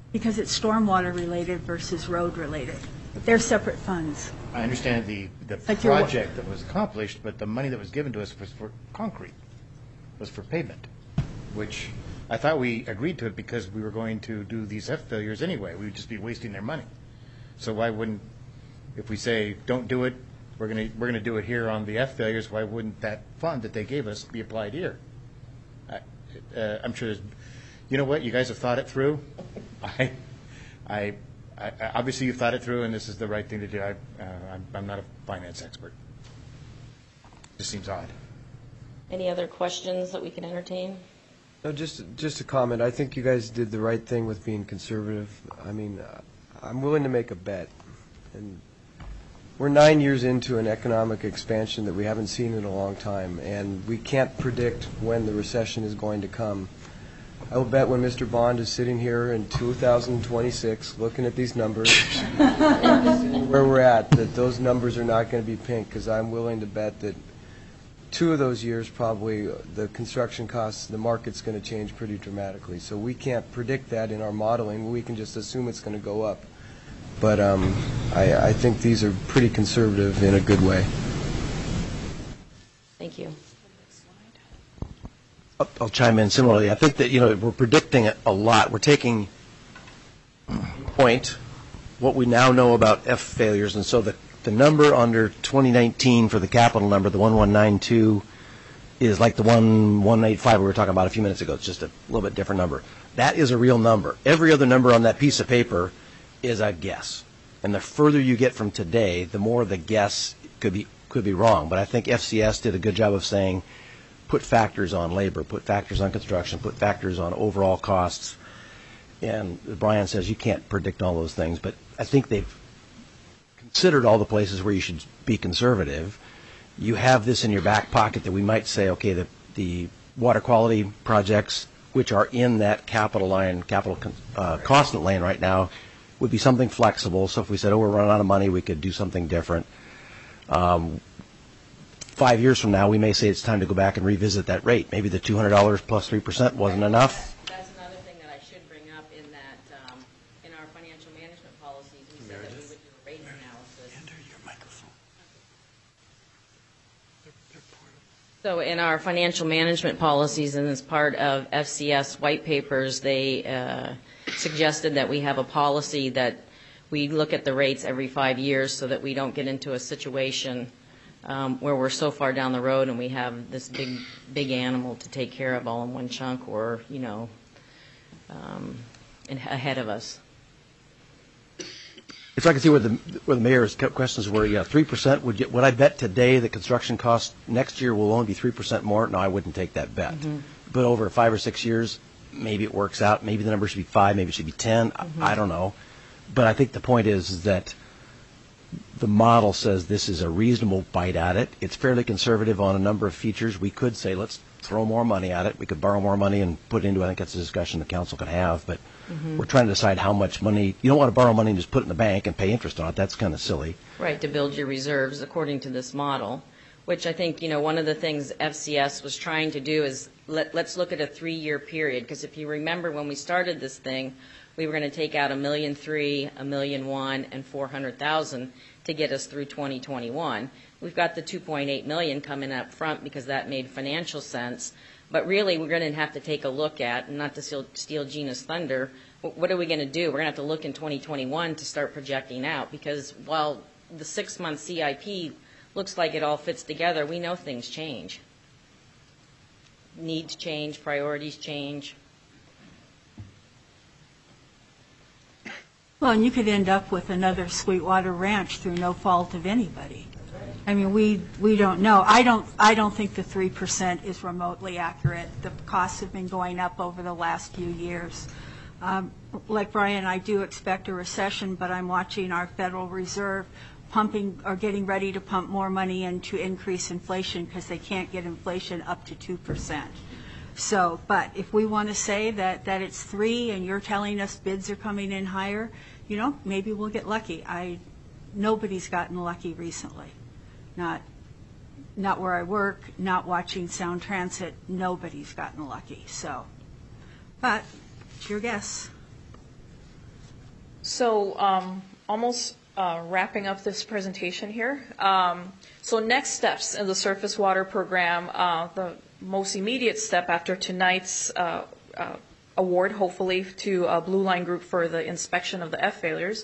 Because it's stormwater related versus road related. They're separate funds. I understand the, the Like your wa- project that was accomplished, but the money that was given to us was for concrete, was for pavement, which I thought we agreed to it because we were going to do these F failures anyway. We would just be wasting their money. So why wouldn't, if we say, don't do it, we're going to, we're going to do it here on the F failures, why wouldn't that fund that they gave us be applied here? I, uh, I'm sure there's, you know what, you guys have thought it through. I, I, I, obviously you've thought it through, and this is the right thing to do. I, uh, I'm, I'm not a finance expert. Just seems odd. Any other questions that we can entertain? No, just, just a comment. I think you guys did the right thing with being conservative. I mean, uh, I'm willing to make a bet. And we're nine years into an economic expansion that we haven't seen in a long time, and we can't predict when the recession is going to come. I will bet when Mister Bond is sitting here in two thousand twenty-six, looking at these numbers, where we're at, that those numbers are not going to be pink, because I'm willing to bet that two of those years, probably, the construction costs, the market's going to change pretty dramatically. So we can't predict that in our modeling. We can just assume it's going to go up. But um, I, I think these are pretty conservative in a good way. Thank you. I'll- I'll chime in similarly. I think that, you know, we're predicting it a lot. We're taking point what we now know about F failures, and so the, the number under twenty nineteen for the capital number, the one one nine two, is like the one one eight five we were talking about a few minutes ago. It's just a little bit different number. That is a real number. Every other number on that piece of paper is a guess. And the further you get from today, the more the guess could be could be wrong. But I think F C S did a good job of saying, put factors on labor, put factors on construction, put factors on overall costs. And Brian says you can't predict all those things, but I think they've considered all the places where you should be conservative. You have this in your back pocket that we might say, okay, the, the water quality projects, which are in that capital line, capital uh, constant lane right now, would be something flexible. So if we said, oh, we're running out of money, we could do something different. Um, five years from now, we may say it's time to go back and revisit that rate. Maybe the two hundred dollars plus three percent wasn't enough. That's another thing that I should bring up in that, um, in our financial management policies, we said that we would do a rate analysis. So in our financial management policies, and as part of F C S white papers, they uh, suggested that we have a policy that we look at the rates every five years so that we don't get into a situation um, where we're so far down the road and we have this big, big animal to take care of all in one chunk, or, you know, um, in, ahead of us. If I can see where the where the mayor's questions were, yeah, three percent. Would you, would I bet today the construction cost next year will only be three percent more? No, I wouldn't take that bet. Mm-hmm. But over five or six years, maybe it works out. Maybe the number should be five. Maybe it should be ten. Mm-hmm. I, I don't know. But I think the point is, is that the model says this is a reasonable bite at it. It's fairly conservative on a number of features. We could say let's throw more money at it. We could borrow more money and put it into. I think that's a discussion the council can have. But mm-hmm. we're trying to decide how much money. You don't want to borrow money and just put it in the bank and pay interest on it. That's kind of silly. Right, to build your reserves according to this model, which I think, you know, one of the things F C S was trying to do is let, let's look at a three-year period. Because if you remember when we started this thing, we were going to take out a million three, a million one, and four hundred thousand to get us through twenty twenty-one. We've got the two point eight million coming up front because that made financial sense. But really, we're going to have to take a look at, and not to steal, steal Gina's thunder, what are we going to do? We're going to have to look in twenty twenty-one to start projecting out, because while the six-month C I P looks like it all fits together, we know things change. Needs change, priorities change. Well, and you could end up with another Sweetwater Ranch through no fault of anybody. I mean, we we don't know. I don't I don't think the three percent is remotely accurate. The costs have been going up over the last few years. Um, like Brian, I do expect a recession, but I'm watching our Federal Reserve pumping or getting ready to pump more money in to increase inflation because they can't get inflation up to two percent. So, but if we want to say that, that it's three and you're telling us bids are coming in higher, you know, maybe we'll get lucky. I, nobody's gotten lucky recently. Not, not where I work, not watching Sound Transit, nobody's gotten lucky. So, but it's your guess. So um, almost uh, wrapping up this presentation here. Um, so next steps in the surface water program, uh, the most immediate step after tonight's uh, uh, award, hopefully, to uh, Blue Line Group for the inspection of the F failures,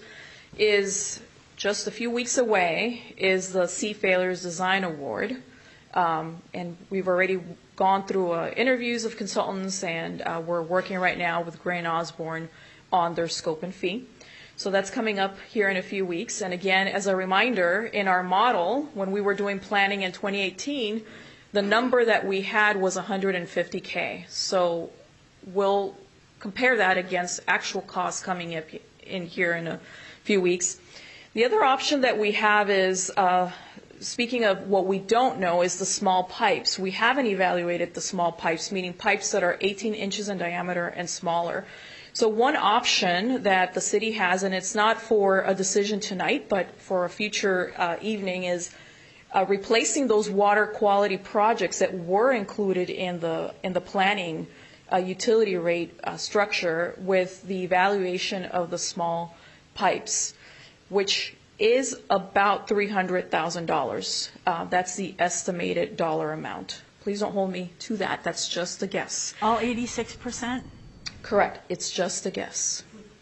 is just a few weeks away, is the C Failures Design Award. Um, and we've already gone through uh, interviews of consultants, and uh, we're working right now with Gray and Osborne on their scope and fee. So that's coming up here in a few weeks. And again, as a reminder, in our model, when we were doing planning in twenty eighteen, the number that we had was one hundred fifty K. So we'll compare that against actual costs coming up in here in a few weeks. The other option that we have is, uh, speaking of what we don't know, is the small pipes. We haven't evaluated the small pipes, meaning pipes that are eighteen inches in diameter and smaller. So one option that the city has, and it's not for a decision tonight, but for a future uh, evening, is uh, replacing those water quality projects that were included in the in the planning uh, utility rate uh, structure with the evaluation of the small pipes, which is about three hundred thousand dollars. Uh, that's the estimated dollar amount. Please don't hold me to that. That's just a guess. All eighty-six percent? Correct. It's just a guess.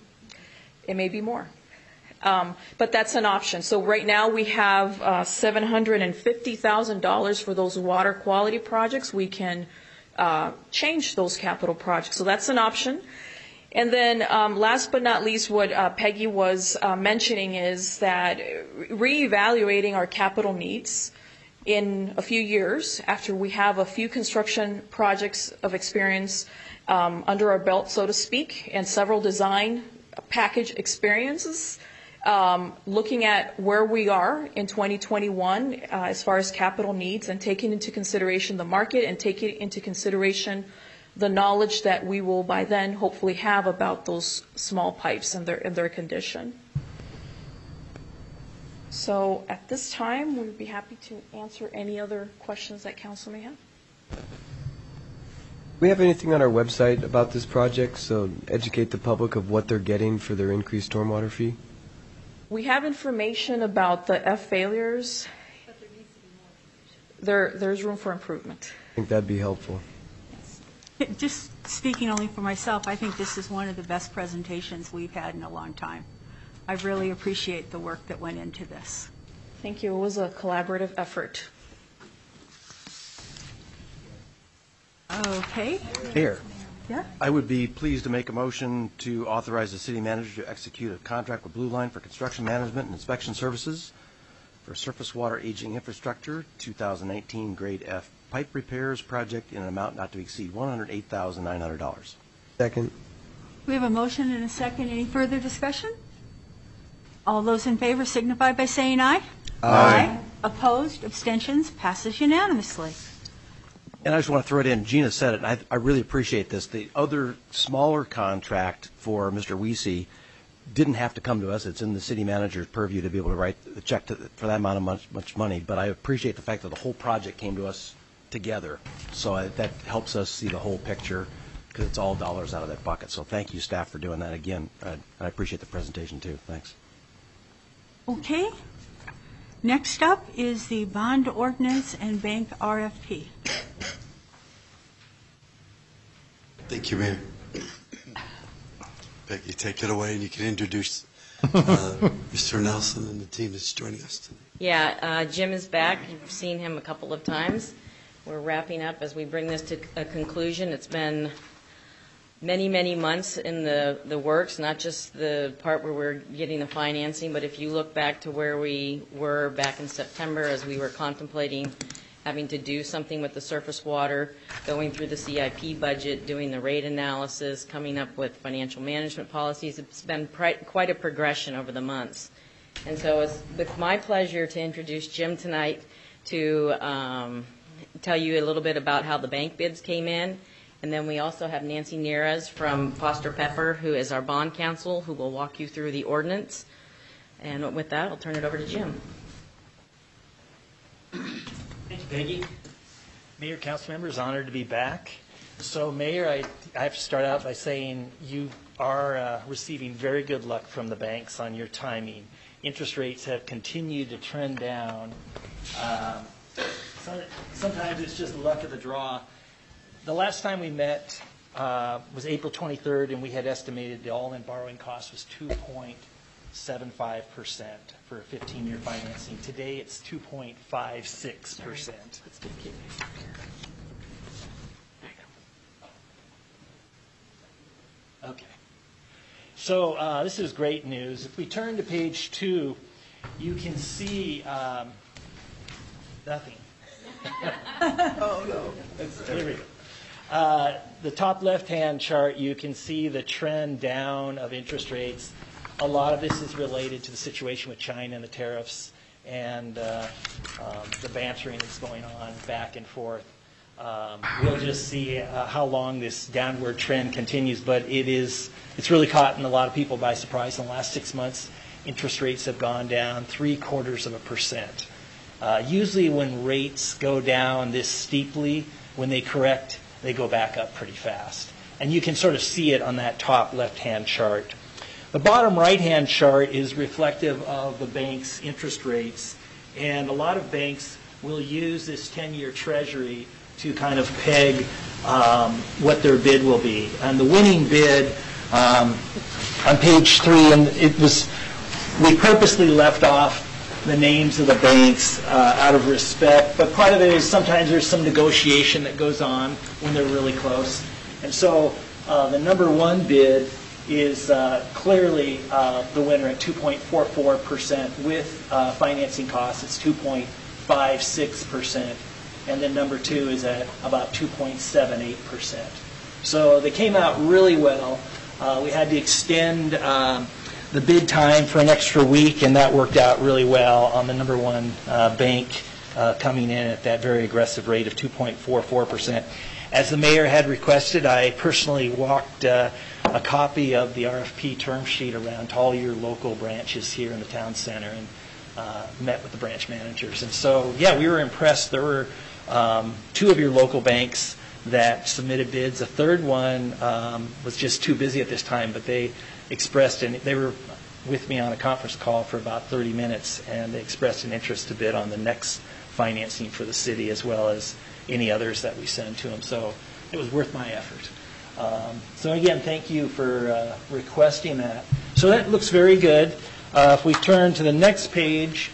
It may be more. Um, but that's an option. So right now we have uh, seven hundred fifty thousand dollars for those water quality projects. We can uh, change those capital projects. So that's an option. And then um, last but not least, what uh, Peggy was uh, mentioning is that reevaluating our capital needs in a few years after we have a few construction projects of experience um, under our belt, so to speak, and several design package experiences, um, looking at where we are in twenty twenty-one uh, as far as capital needs, and taking into consideration the market and taking into consideration the knowledge that we will by then hopefully have about those small pipes and their, and their condition. So at this time, we'd be happy to answer any other questions that council may have. Do we have anything on our website about this project, so educate the public of what they're getting for their increased stormwater fee? We have information about the F failures. But there needs to be more information. There, there's room for improvement. I think that'd be helpful. Just speaking only for myself, I think this is one of the best presentations we've had in a long time. I really appreciate the work that went into this. Thank you. It was a collaborative effort. Okay. Mayor, Yeah? I would be pleased to make a motion to authorize the city manager to execute a contract with Blue Line for construction management and inspection services for surface water aging infrastructure, two thousand nineteen grade F pipe repairs project in an amount not to exceed one hundred eight thousand nine hundred dollars. Second. We have a motion and a second. Any further discussion? All those in favor signify by saying aye. Aye. Opposed? Abstentions? Passes unanimously. And I just want to throw it in, Gina said it, and I, I really appreciate this. The other smaller contract for Mister Weesey didn't have to come to us. It's in the city manager's purview to be able to write the check to, for that amount of much, much money. But I appreciate the fact that the whole project came to us together. So I, that helps us see the whole picture because it's all dollars out of that bucket. So thank you, staff, for doing that again. I, I appreciate the presentation, too. Thanks. Okay. Next up is the bond ordinance and bank R F P. Thank you, Mayor. Becky, take it away, and you can introduce uh, Mister Nelson and the team that's joining us tonight. Yeah, uh, Jim is back. You've seen him a couple of times. We're wrapping up as we bring this to a conclusion. It's been many, many months in the, the works, not just the part where we're getting the financing, but if you look back to where we were back in September as we were contemplating having to do something with the surface water, going through the C I P budget, doing the rate analysis, coming up with financial management policies. It's been quite a progression over the months. And so it's with my pleasure to introduce Jim tonight to um, tell you a little bit about how the bank bids came in. And then we also have Nancy Neres from Foster Pepper, who is our bond counsel, who will walk you through the ordinance. And with that, I'll turn it over to Jim. Thank you, Peggy. Mayor, council members, honored to be back. So, Mayor, I, I have to start out by saying you are uh, receiving very good luck from the banks on your timing. Interest rates have continued to trend down. Um, so, sometimes it's just luck of the draw. The last time we met uh, was April twenty-third, and we had estimated the all-in borrowing cost was two point seven five percent for a fifteen-year financing. Today, it's two point five six percent. Okay. So uh, this is great news. If we turn to page two, you can see um, nothing. Oh, no. That's, here we go. Uh, the top left-hand chart, you can see the trend down of interest rates. A lot of this is related to the situation with China and the tariffs and uh, um, the bantering that's going on back and forth. Um, we'll just see uh, how long this downward trend continues, but it is, it's really caught a lot of people by surprise. In the last six months, interest rates have gone down three quarters of a percent. Uh, usually when rates go down this steeply, when they correct, they go back up pretty fast. And you can sort of see it on that top left-hand chart. The bottom right-hand chart is reflective of the bank's interest rates, and a lot of banks will use this ten-year treasury to kind of peg um, what their bid will be. And the winning bid um, on page three, and it was, we purposely left off the names of the banks uh, out of respect, but part of it is sometimes there's some negotiation that goes on when they're really close. And so uh, the number one bid is uh, clearly uh, the winner at two point four four percent. With uh, financing costs, it's two point five six percent. And then number two is at about two point seven eight percent. So they came out really well. Uh, we had to extend um, the bid time for an extra week, and that worked out really well on the number one uh, bank uh, coming in at that very aggressive rate of two point four four percent. As the mayor had requested, I personally walked uh, a copy of the R F P term sheet around to all your local branches here in the town center and uh, met with the branch managers. And so, yeah, we were impressed. There were um, two of your local banks that submitted bids. A third one um, was just too busy at this time, but they expressed, and they were with me on a conference call for about thirty minutes, and they expressed an interest to bid on the next financing for the city as well as any others that we send to them. So it was worth my effort. Um, so again, thank you for uh, requesting that. So that looks very good. Uh, if we turn to the next page,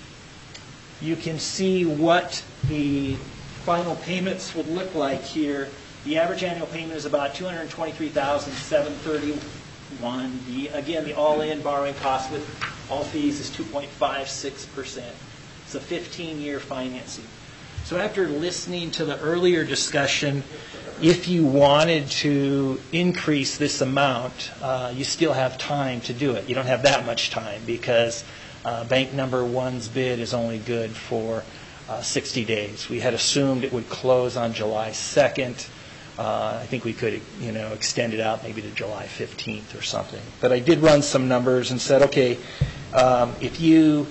you can see what the final payments would look like here. The average annual payment is about two hundred twenty-three thousand seven hundred thirty-one dollars. The, again, the all-in borrowing cost with all fees is two point five six percent. It's a fifteen-year financing. So after listening to the earlier discussion, if you wanted to increase this amount, uh, you still have time to do it. You don't have that much time because uh, bank number one's bid is only good for uh, sixty days. We had assumed it would close on July second. Uh, I think we could, you know, extend it out maybe to July fifteenth or something. But I did run some numbers and said, okay, um, if you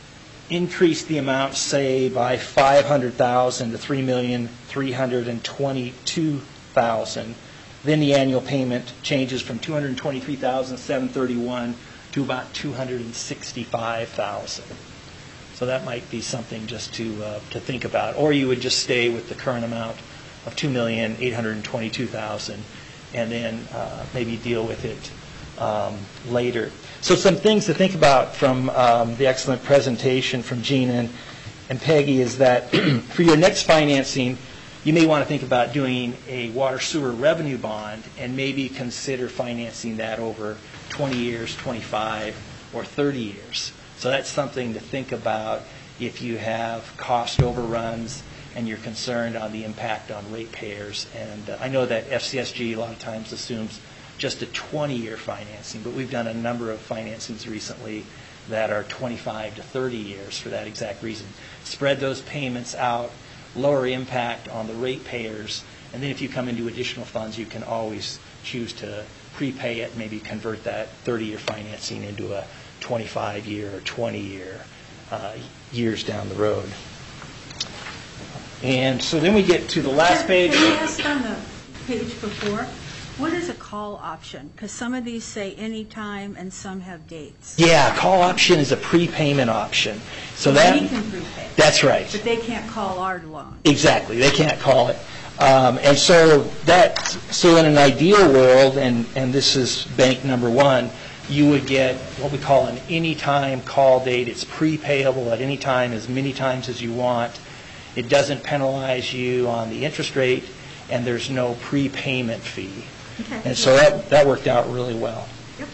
increase the amount, say, by five hundred thousand dollars to three million three hundred twenty-two thousand dollars, then the annual payment changes from two hundred twenty-three thousand seven hundred thirty-one dollars to about two hundred sixty-five thousand dollars. So that might be something just to uh, to think about. Or you would just stay with the current amount of two million eight hundred twenty-two thousand dollars and then uh, maybe deal with it um, later. So some things to think about from um, the excellent presentation from Gina and, and Peggy is that for your next financing, you may want to think about doing a water sewer revenue bond and maybe consider financing that over twenty years, twenty-five, or thirty years. So that's something to think about if you have cost overruns and you're concerned on the impact on ratepayers. And uh, I know that F C S G a lot of times assumes just a twenty-year financing, but we've done a number of financings recently that are twenty-five to thirty years for that exact reason. Spread those payments out, lower impact on the ratepayers, and then if you come into additional funds, you can always choose to prepay it, maybe convert that thirty-year financing into a twenty-five-year or twenty-year uh, years down the road. And so then we get to the last page. Can I ask on the page before, what is a call option? Because some of these say anytime and some have dates. Yeah, call option is a prepayment option. So that We can prepay. That's right. But they can't call our loan. Exactly. They can't call it. Um, and so that, so in an ideal world, and, and this is bank number one, you would get what we call an anytime call date. It's prepayable at any time, as many times as you want. It doesn't penalize you on the interest rate, and there's no prepayment fee. Okay. And so that, that worked out really well. Yep.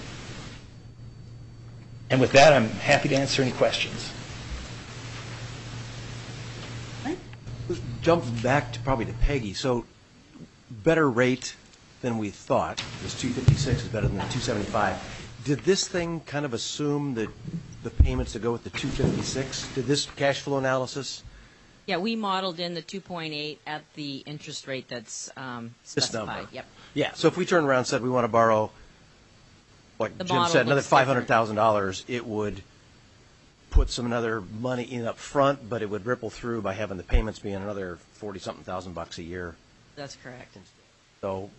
And with that, I'm happy to answer any questions. Jump back to probably to Peggy. So better rate than we thought. This two fifty-six is better than the two seventy-five. Did this thing kind of assume that the payments to go with the two fifty-six? Did this cash flow analysis? Yeah, we modeled in the two point eight at the interest rate that's um, This specified. number? Yep. Yeah. So if we turned around and said we want to borrow, like The Jim model said, another looks five hundred thousand dollars, it would put some other money in up front, but it would ripple through by having the payments being another forty-something thousand bucks a year. That's correct. So,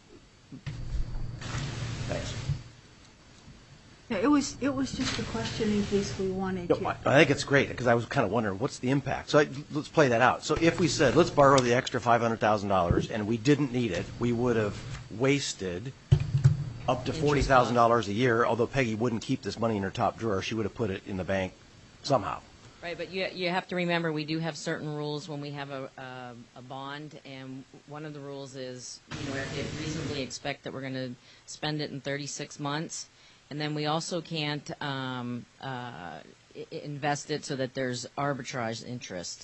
thanks. Yeah, it was, it was just a question in case we wanted No, to. I I think it's great, because I was kind of wondering, what's the impact? So I- let's play that out. So if we said, let's borrow the extra five hundred thousand dollars, and we didn't need it, we would have wasted up to forty thousand dollars a year, although Peggy wouldn't keep this money in her top drawer. She would have put it in the bank somehow. Right, but you, you have to remember, we do have certain rules when we have a, a, a bond, and one of the rules is, you know, we reasonably expect that we're going to spend it in thirty-six months, and then we also can't um, uh, I- invest it so that there's arbitrage interest.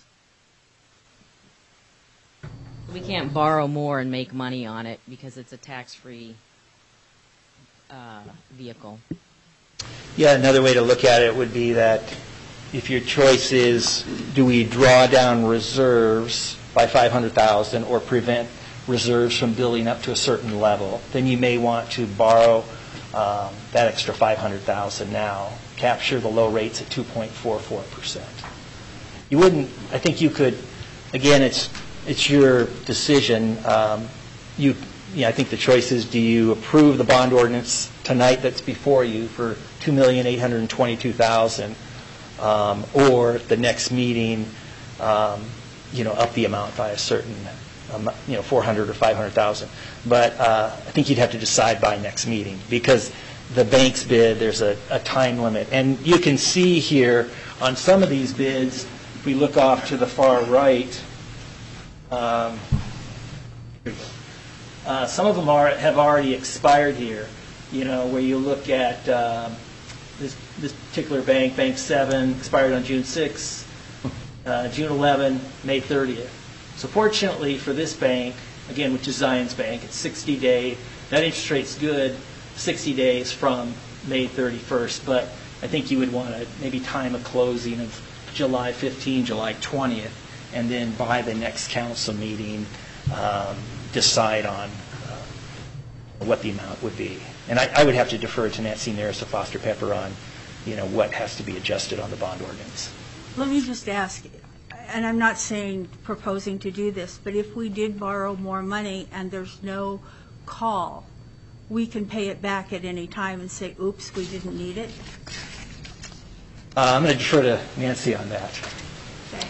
We can't borrow more and make money on it because it's a tax-free uh, vehicle. Yeah, another way to look at it would be that if your choice is, do we draw down reserves by five hundred thousand dollars or prevent reserves from building up to a certain level, then you may want to borrow um, that extra five hundred thousand dollars now, capture the low rates at two point four four percent. You wouldn't, I think you could, again, it's it's your decision. Um, you, you know, I think the choice is, do you approve the bond ordinance tonight that's before you for two million eight hundred twenty-two thousand dollars, um, or the next meeting, um, you know, up the amount by a certain, um, you know, four hundred or five hundred thousand. But uh, I think you'd have to decide by next meeting, because the bank's bid, there's a, a time limit. And you can see here on some of these bids, if we look off to the far right, um, uh, some of them are, have already expired here, you know, where you look at um, this, this particular bank, Bank seven, expired on June sixth, uh, June eleventh, May thirtieth. So fortunately for this bank, again, which is Zions Bank, it's sixty day, that interest rate's good, sixty days from May thirty-first, but I think you would want to maybe time a closing of July fifteenth, July twentieth, and then by the next council meeting, um, decide on uh, what the amount would be. And I, I would have to defer to Nancy Neris of Foster Pepper on, you know, what has to be adjusted on the bond ordinance. Let me just ask, and I'm not saying, proposing to do this, but if we did borrow more money and there's no call, we can pay it back at any time and say, oops, we didn't need it? Uh, I'm going to defer to Nancy on that. Okay.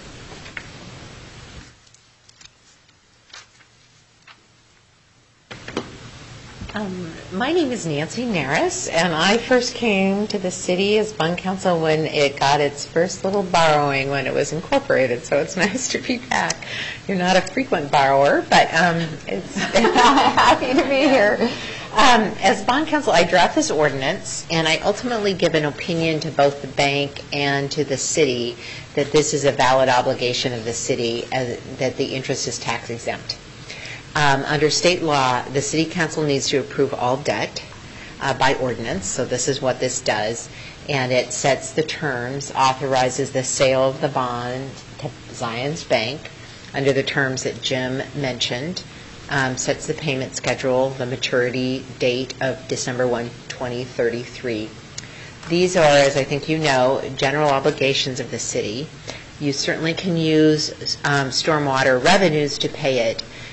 Um, my name is Nancy Neris, and I first came to the city as bond counsel when it got its first little borrowing when it was incorporated, so it's nice to be back. You're not a frequent borrower, but um, it's happy to be here. Um, as bond counsel, I draft this ordinance, and I ultimately give an opinion to both the bank and to the city that this is a valid obligation of the city, uh, that the interest is tax exempt. Um, under state law, the city council needs to approve all debt uh, by ordinance, so this is what this does, and it sets the terms, authorizes the sale of the bond to Zions Bank under the terms that Jim mentioned, um, sets the payment schedule, the maturity date of December first, twenty thirty-three. These are, as I think you know, general obligations of the city. You certainly can use um, stormwater revenues to pay it,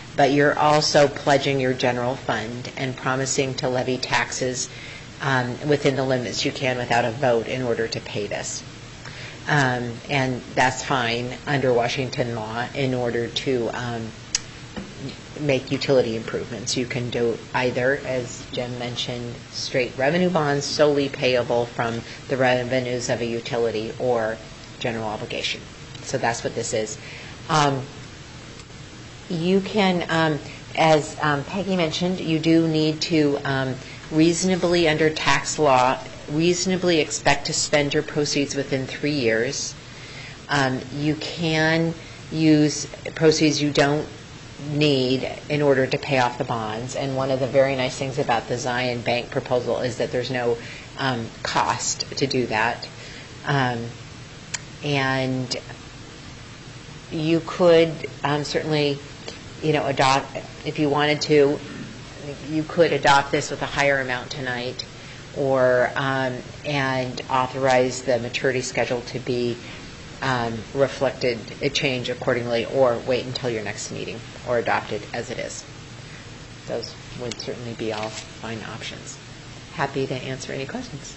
but you're also pledging your general fund and promising to levy taxes um, within the limits you can without a vote in order to pay this. Um, and that's fine under Washington law in order to um, make utility improvements. You can do either, as Jim mentioned, straight revenue bonds solely payable from the revenues of a utility or general obligation. So that's what this is. Um, you can, um, as um, Peggy mentioned, you do need to um, reasonably, under tax law, reasonably expect to spend your proceeds within three years. Um, you can use proceeds you don't need in order to pay off the bonds. And one of the very nice things about the Zion Bank proposal is that there's no um, cost to do that. Um, and you could um, certainly, you know, adopt, if you wanted to, you could adopt this with a higher amount tonight, or um, and authorize the maturity schedule to be um, reflected, a change accordingly, or wait until your next meeting, or adopt it as it is. Those would certainly be all fine options. Happy to answer any questions.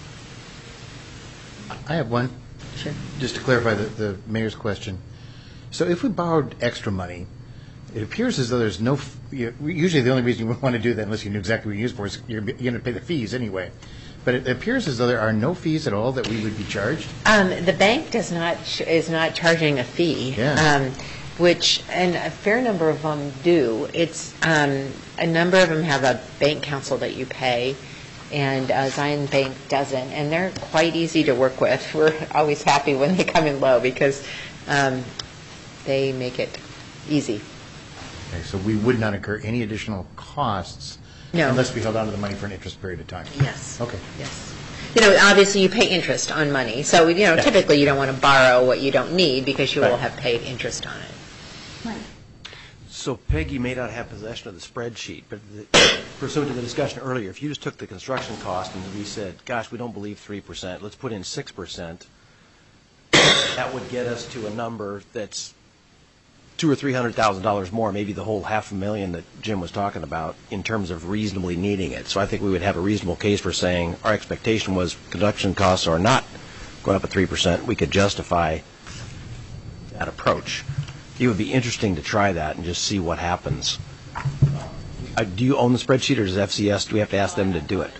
I have one. Sure. Just to clarify the, the mayor's question. So if we borrowed extra money, it appears as though there's no, f- you, usually the only reason you would want to do that, unless you knew exactly what you use it for, is you're, you're going to pay the fees anyway. But it appears as though there are no fees at all that we would be charged. Um, the bank does not ch- is not charging a fee, Yeah. um, which and a fair number of them do. It's um, a number of them have a bank counsel that you pay, and uh, Zion Bank doesn't, and they're quite easy to work with. We're always happy when they come in low because um, they make it easy. Okay, so we would not incur any additional costs No. unless we held on to the money for an interest period of time. Yes. Okay. Yes. You know, obviously you pay interest on money, so you know Yeah. typically you don't want to borrow what you don't need because you will Right. have paid interest on it. So Peggy may not have possession of the spreadsheet, but the, pursuant to the discussion earlier, if you just took the construction cost and we said, gosh, we don't believe three percent, let's put in six percent, that would get us to a number that's two or three hundred thousand dollars more, maybe the whole half a million that Jim was talking about, in terms of reasonably needing it. So I think we would have a reasonable case for saying our expectation was construction costs are not going up at three percent. We could justify that approach. It would be interesting to try that and just see what happens. Uh, do you own the spreadsheet, or does F C S, do we have to ask them to do it?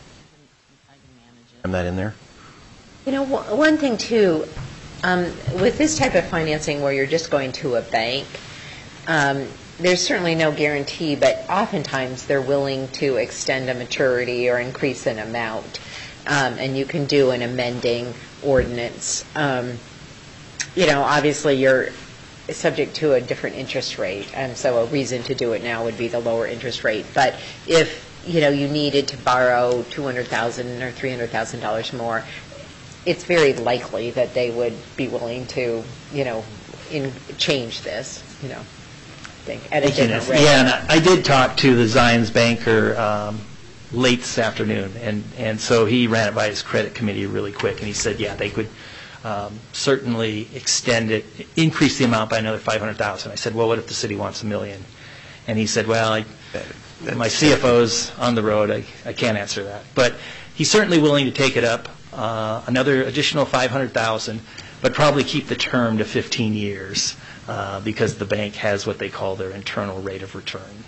Am that in there? You know, w- one thing too, um, with this type of financing where you're just going to a bank, um, there's certainly no guarantee, but oftentimes they're willing to extend a maturity or increase an amount, um, and you can do an amending ordinance. Um, you know, obviously you're subject to a different interest rate, and so a reason to do it now would be the lower interest rate. But if, you know, you needed to borrow two hundred thousand dollars or three hundred thousand dollars more, it's very likely that they would be willing to, you know, in, change this, you know, think, at a Thank you, different Nancy. rate. Yeah, and I I did talk to the Zions banker um, late this afternoon, and, and so he ran it by his credit committee really quick, and he said, yeah, they could um, certainly extend it, increase the amount by another five hundred thousand dollars. I said, well, what if the city wants a million? And he said, well, I, my C F O's on the road, I, I can't answer that. But he's certainly willing to take it up, uh, another additional five hundred thousand dollars, but probably keep the term to fifteen years, uh, because the bank has what they call their internal rate of return.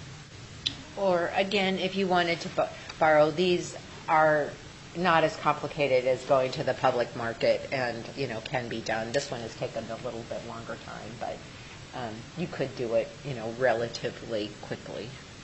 Or, again, if you wanted to bo- borrow, these are not as complicated as going to the public market and, you know, can be done. This one has taken a little bit longer time, but um, you could do it, you know, relatively quickly.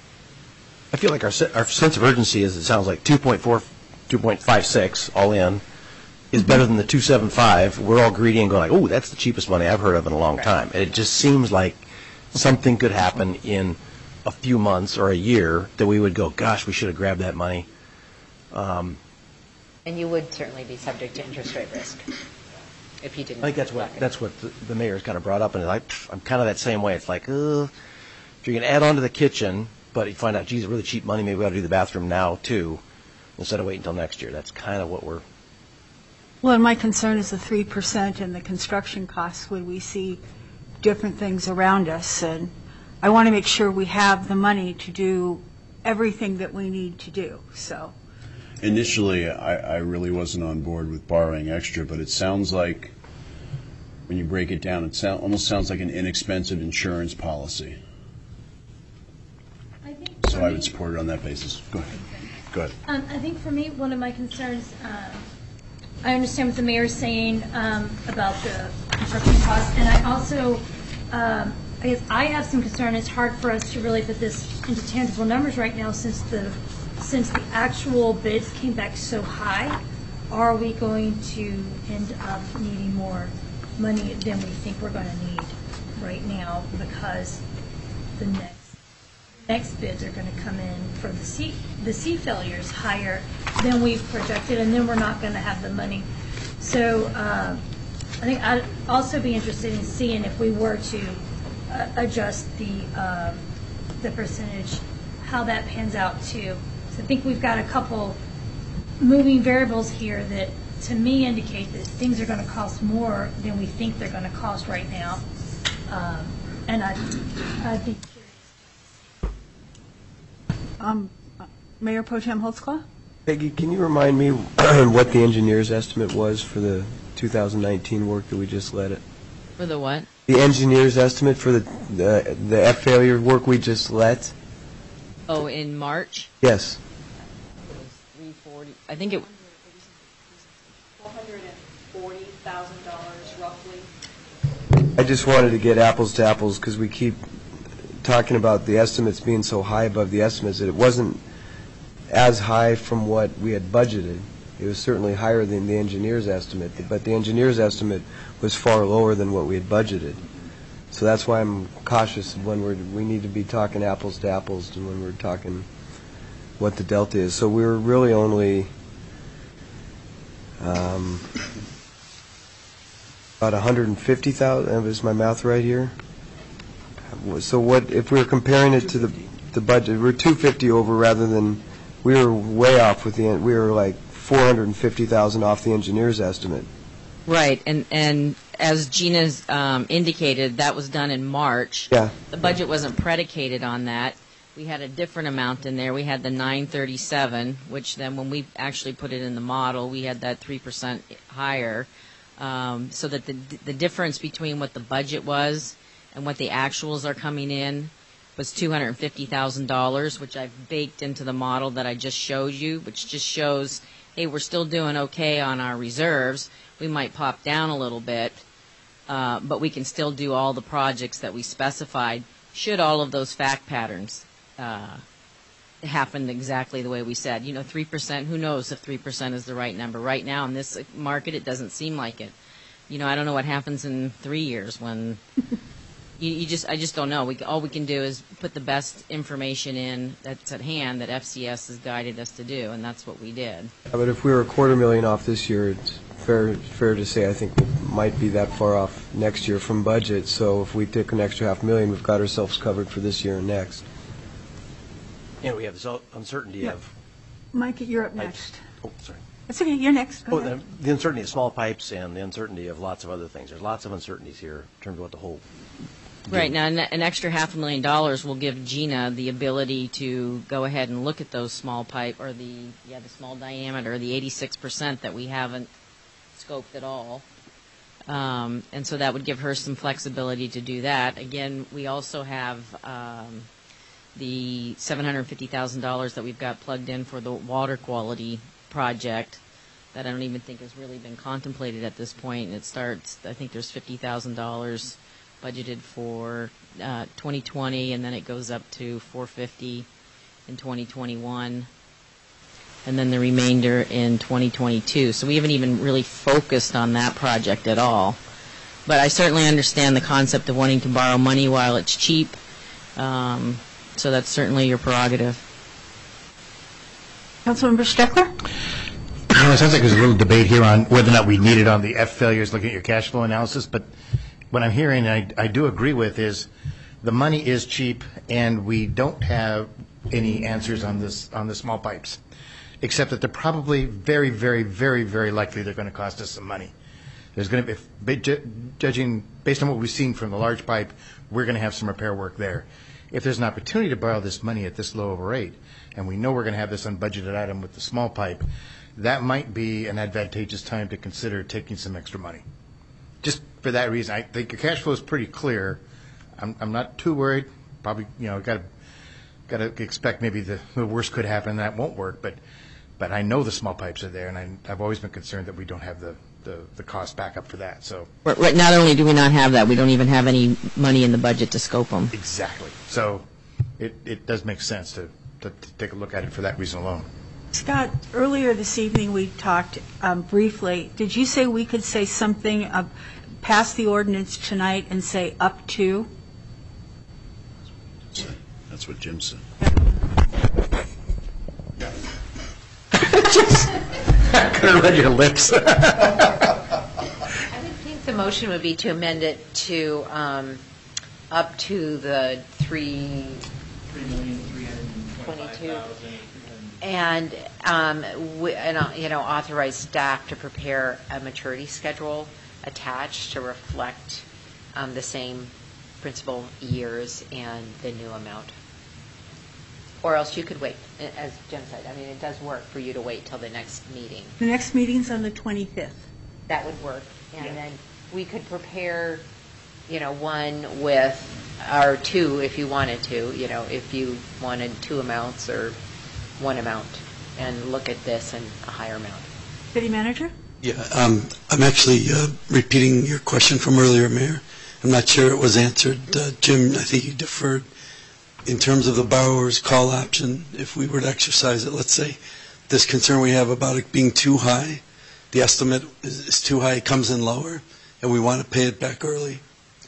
I feel like our se- our sense of urgency is, it sounds like two point four, two point five six all in is better than the two point seven five. We're all greedy and going like, oh, that's the cheapest money I've heard of in a long Right. time. And it just seems like something could happen in a few months or a year that we would go, gosh, we should have grabbed that money. Um, And you would certainly be subject to interest rate risk if you didn't. I think that's what lock it. that's what the, the mayor's kind of brought up, and I, I'm kind of that same way. It's like, uh, if you're going to add on to the kitchen, but you find out, geez, it's really cheap money, maybe we ought to do the bathroom now too, instead of waiting until next year. That's kind of what we're. Well, and my concern is the three percent and the construction costs. Would we see different things around us? And I want to make sure we have the money to do everything that we need to do, so. Initially, I, I really wasn't on board with borrowing extra, but it sounds like, when you break it down, it sound, almost sounds like an inexpensive insurance policy. I think So for I me- would support it on that basis. Go ahead. Go ahead. Um, I think for me, one of my concerns, um, I understand what the mayor's saying um, about the construction costs, and I also, um, I guess I have some concern. It's hard for us to really put this into tangible numbers right now since the since the actual bids came back so high. Are we going to end up needing more money than we think we're going to need right now because the next next bids are going to come in for the sea the sea failures higher than we've projected, and then we're not going to have the money. So um, I think I'd also be interested in seeing if we were to uh, adjust the um, the percentage, how that pans out too. So I think we've got a couple moving variables here that to me indicate that things are going to cost more than we think they're going to cost right now. Um, and I, I'd be Um, Mayor Pro Tem Holtzclaw? Peggy, can you remind me what the engineer's estimate was for the two thousand nineteen work that we just let it? For the what? The engineer's estimate for the, the, the F failure work we just let? Oh, in March? Yes. three forty. I think it, four hundred forty thousand dollars roughly. I just wanted to get apples to apples because we keep talking about the estimates being so high above the estimates that it wasn't as high from what we had budgeted. It was certainly higher than the engineer's estimate, but the engineer's estimate was far lower than what we had budgeted. So that's why I'm cautious when we're, we need to be talking apples to apples and when we're talking what the delta is. So we were really only um, about one hundred fifty thousand, is my math right here? So what, if we were comparing it to the, the budget, we're two fifty over rather than, we were way off with the, we were like four hundred fifty thousand off the engineer's estimate. right, and, and as Gina's um, indicated, that was done in March. Yeah. The budget wasn't predicated on that. We had a different amount in there. We had the nine thirty-seven, which then when we actually put it in the model, we had that three percent higher. Um, so that the, the difference between what the budget was and what the actuals are coming in was two hundred fifty thousand dollars, which I've baked into the model that I just showed you, which just shows, hey, we're still doing okay on our reserves. We might pop down a little bit, uh, but we can still do all the projects that we specified, should all of those fact patterns uh, happen exactly the way we said. You know, three percent, who knows if three percent is the right number. Right now in this market, it doesn't seem like it. You know, I don't know what happens in three years when... You, you just, I just don't know. We, all we can do is put the best information in that's at hand that F C S has guided us to do, and that's what we did. But if we were a quarter million off this year, it's fair, fair to say I think we might be that far off next year from budget. So if we take an extra half million, we've got ourselves covered for this year and next. And we have this uncertainty Yeah. of, Mike, you're up next. oh, sorry. That's okay, you're next. Go Oh, ahead. the, the uncertainty of small pipes and the uncertainty of lots of other things. There's lots of uncertainties here in terms of what the whole. Right, now an, an extra half a million dollars will give Gina the ability to go ahead and look at those small pipe, or the, yeah, the small diameter, the eighty-six percent that we haven't scoped at all. Um, and so that would give her some flexibility to do that. Again, we also have um, the seven hundred fifty thousand dollars that we've got plugged in for the water quality project that I don't even think has really been contemplated at this point. And it starts, I think there's fifty thousand dollars budgeted for uh, twenty twenty, and then it goes up to four hundred fifty in twenty twenty-one, and then the remainder in twenty twenty-two. So we haven't even really focused on that project at all. But I certainly understand the concept of wanting to borrow money while it's cheap. Um, so that's certainly your prerogative. Councilmember Steckler? You know, it sounds like there's a little debate here on whether or not we need it on the F failures, looking at your cash flow analysis, but what I'm hearing, I, I do agree with, is the money is cheap, and we don't have any answers on this on the small pipes, except that they're probably very, very, very, very likely they're going to cost us some money. There's going to be, judging based on what we've seen from the large pipe, we're going to have some repair work there. if there's an opportunity to borrow this money at this low of a rate, and we know we're going to have this unbudgeted item with the small pipe, that might be an advantageous time to consider taking some extra money. Just for that reason, I think your cash flow is pretty clear. I'm, I'm not too worried. Probably, you know, got to got to expect maybe the, the worst could happen and that won't work. But but I know the small pipes are there, and I, I've always been concerned that we don't have the, the, the cost back up for that. So Right, right, not only do we not have that, we don't even have any money in the budget to scope them. Exactly. So it, it does make sense to, to, to take a look at it for that reason alone. Scott, earlier this evening we talked um, briefly. Did you say we could say something, uh, pass the ordinance tonight and say up to? That's what Jim said. I could have read your lips. I would think the motion would be to amend it to um, up to the three. Three million three hundred twenty-two thousand. And, um, w- and uh, you know, authorize staff to prepare a maturity schedule attached to reflect um, the same principal years and the new amount. Or else you could wait, as Jim said. I mean, it does work for you to wait till the next meeting. The next meeting's on the twenty-fifth. That would work. And then we could prepare, you know, one with, or two if you wanted to, you know, if you wanted two amounts or one amount, and look at this and a higher amount. City Manager? Yeah, um, I'm actually uh, repeating your question from earlier, Mayor. I'm not sure it was answered. Uh, Jim, I think you deferred. In terms of the borrower's call option, if we were to exercise it, let's say this concern we have about it being too high, the estimate is, is too high, it comes in lower, and we want to pay it back early.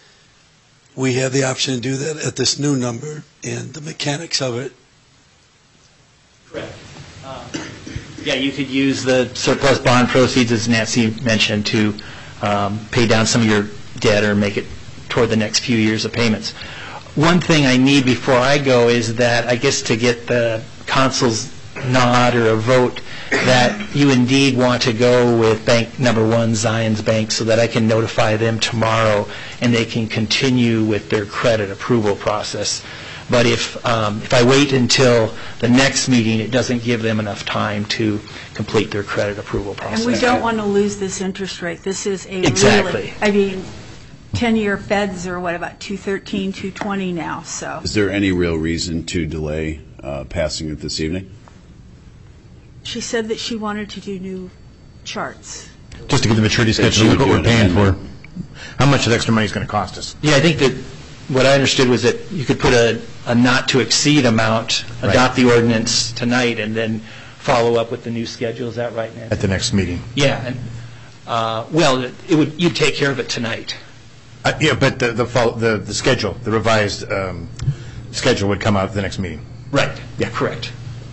We have the option to do that at this new number, and the mechanics of it. Correct. Um, Yeah, you could use the surplus bond proceeds, as Nancy mentioned, to um, pay down some of your debt or make it toward the next few years of payments. One thing I need before I go is that, I guess, to get the council's nod or a vote that you indeed want to go with bank number one, Zions Bank, so that I can notify them tomorrow and they can continue with their credit approval process. But if um, if I wait until the next meeting, it doesn't give them enough time to complete their credit approval process. And we don't want to lose this interest rate. This is a Exactly. really, I mean, ten-year feds are what, about two thirteen, two twenty now, so. Is there any real reason to delay uh, passing it this evening? She said that she wanted to do new charts. Just to get the maturity That schedule, you look would what do we're an paying for. amendment. How much of the extra money is going to cost us? Yeah, I think that what I understood was that you could put a, a not-to-exceed amount, Right. adopt the ordinance tonight, and then follow up with the new schedule. Is that right, Nancy? At the next meeting. Yeah. And, uh, well, it would, you'd take care of it tonight. Uh, Yeah, but the, the, fol- the the schedule, the revised um, schedule would come out at the next meeting. Right. Yeah, correct.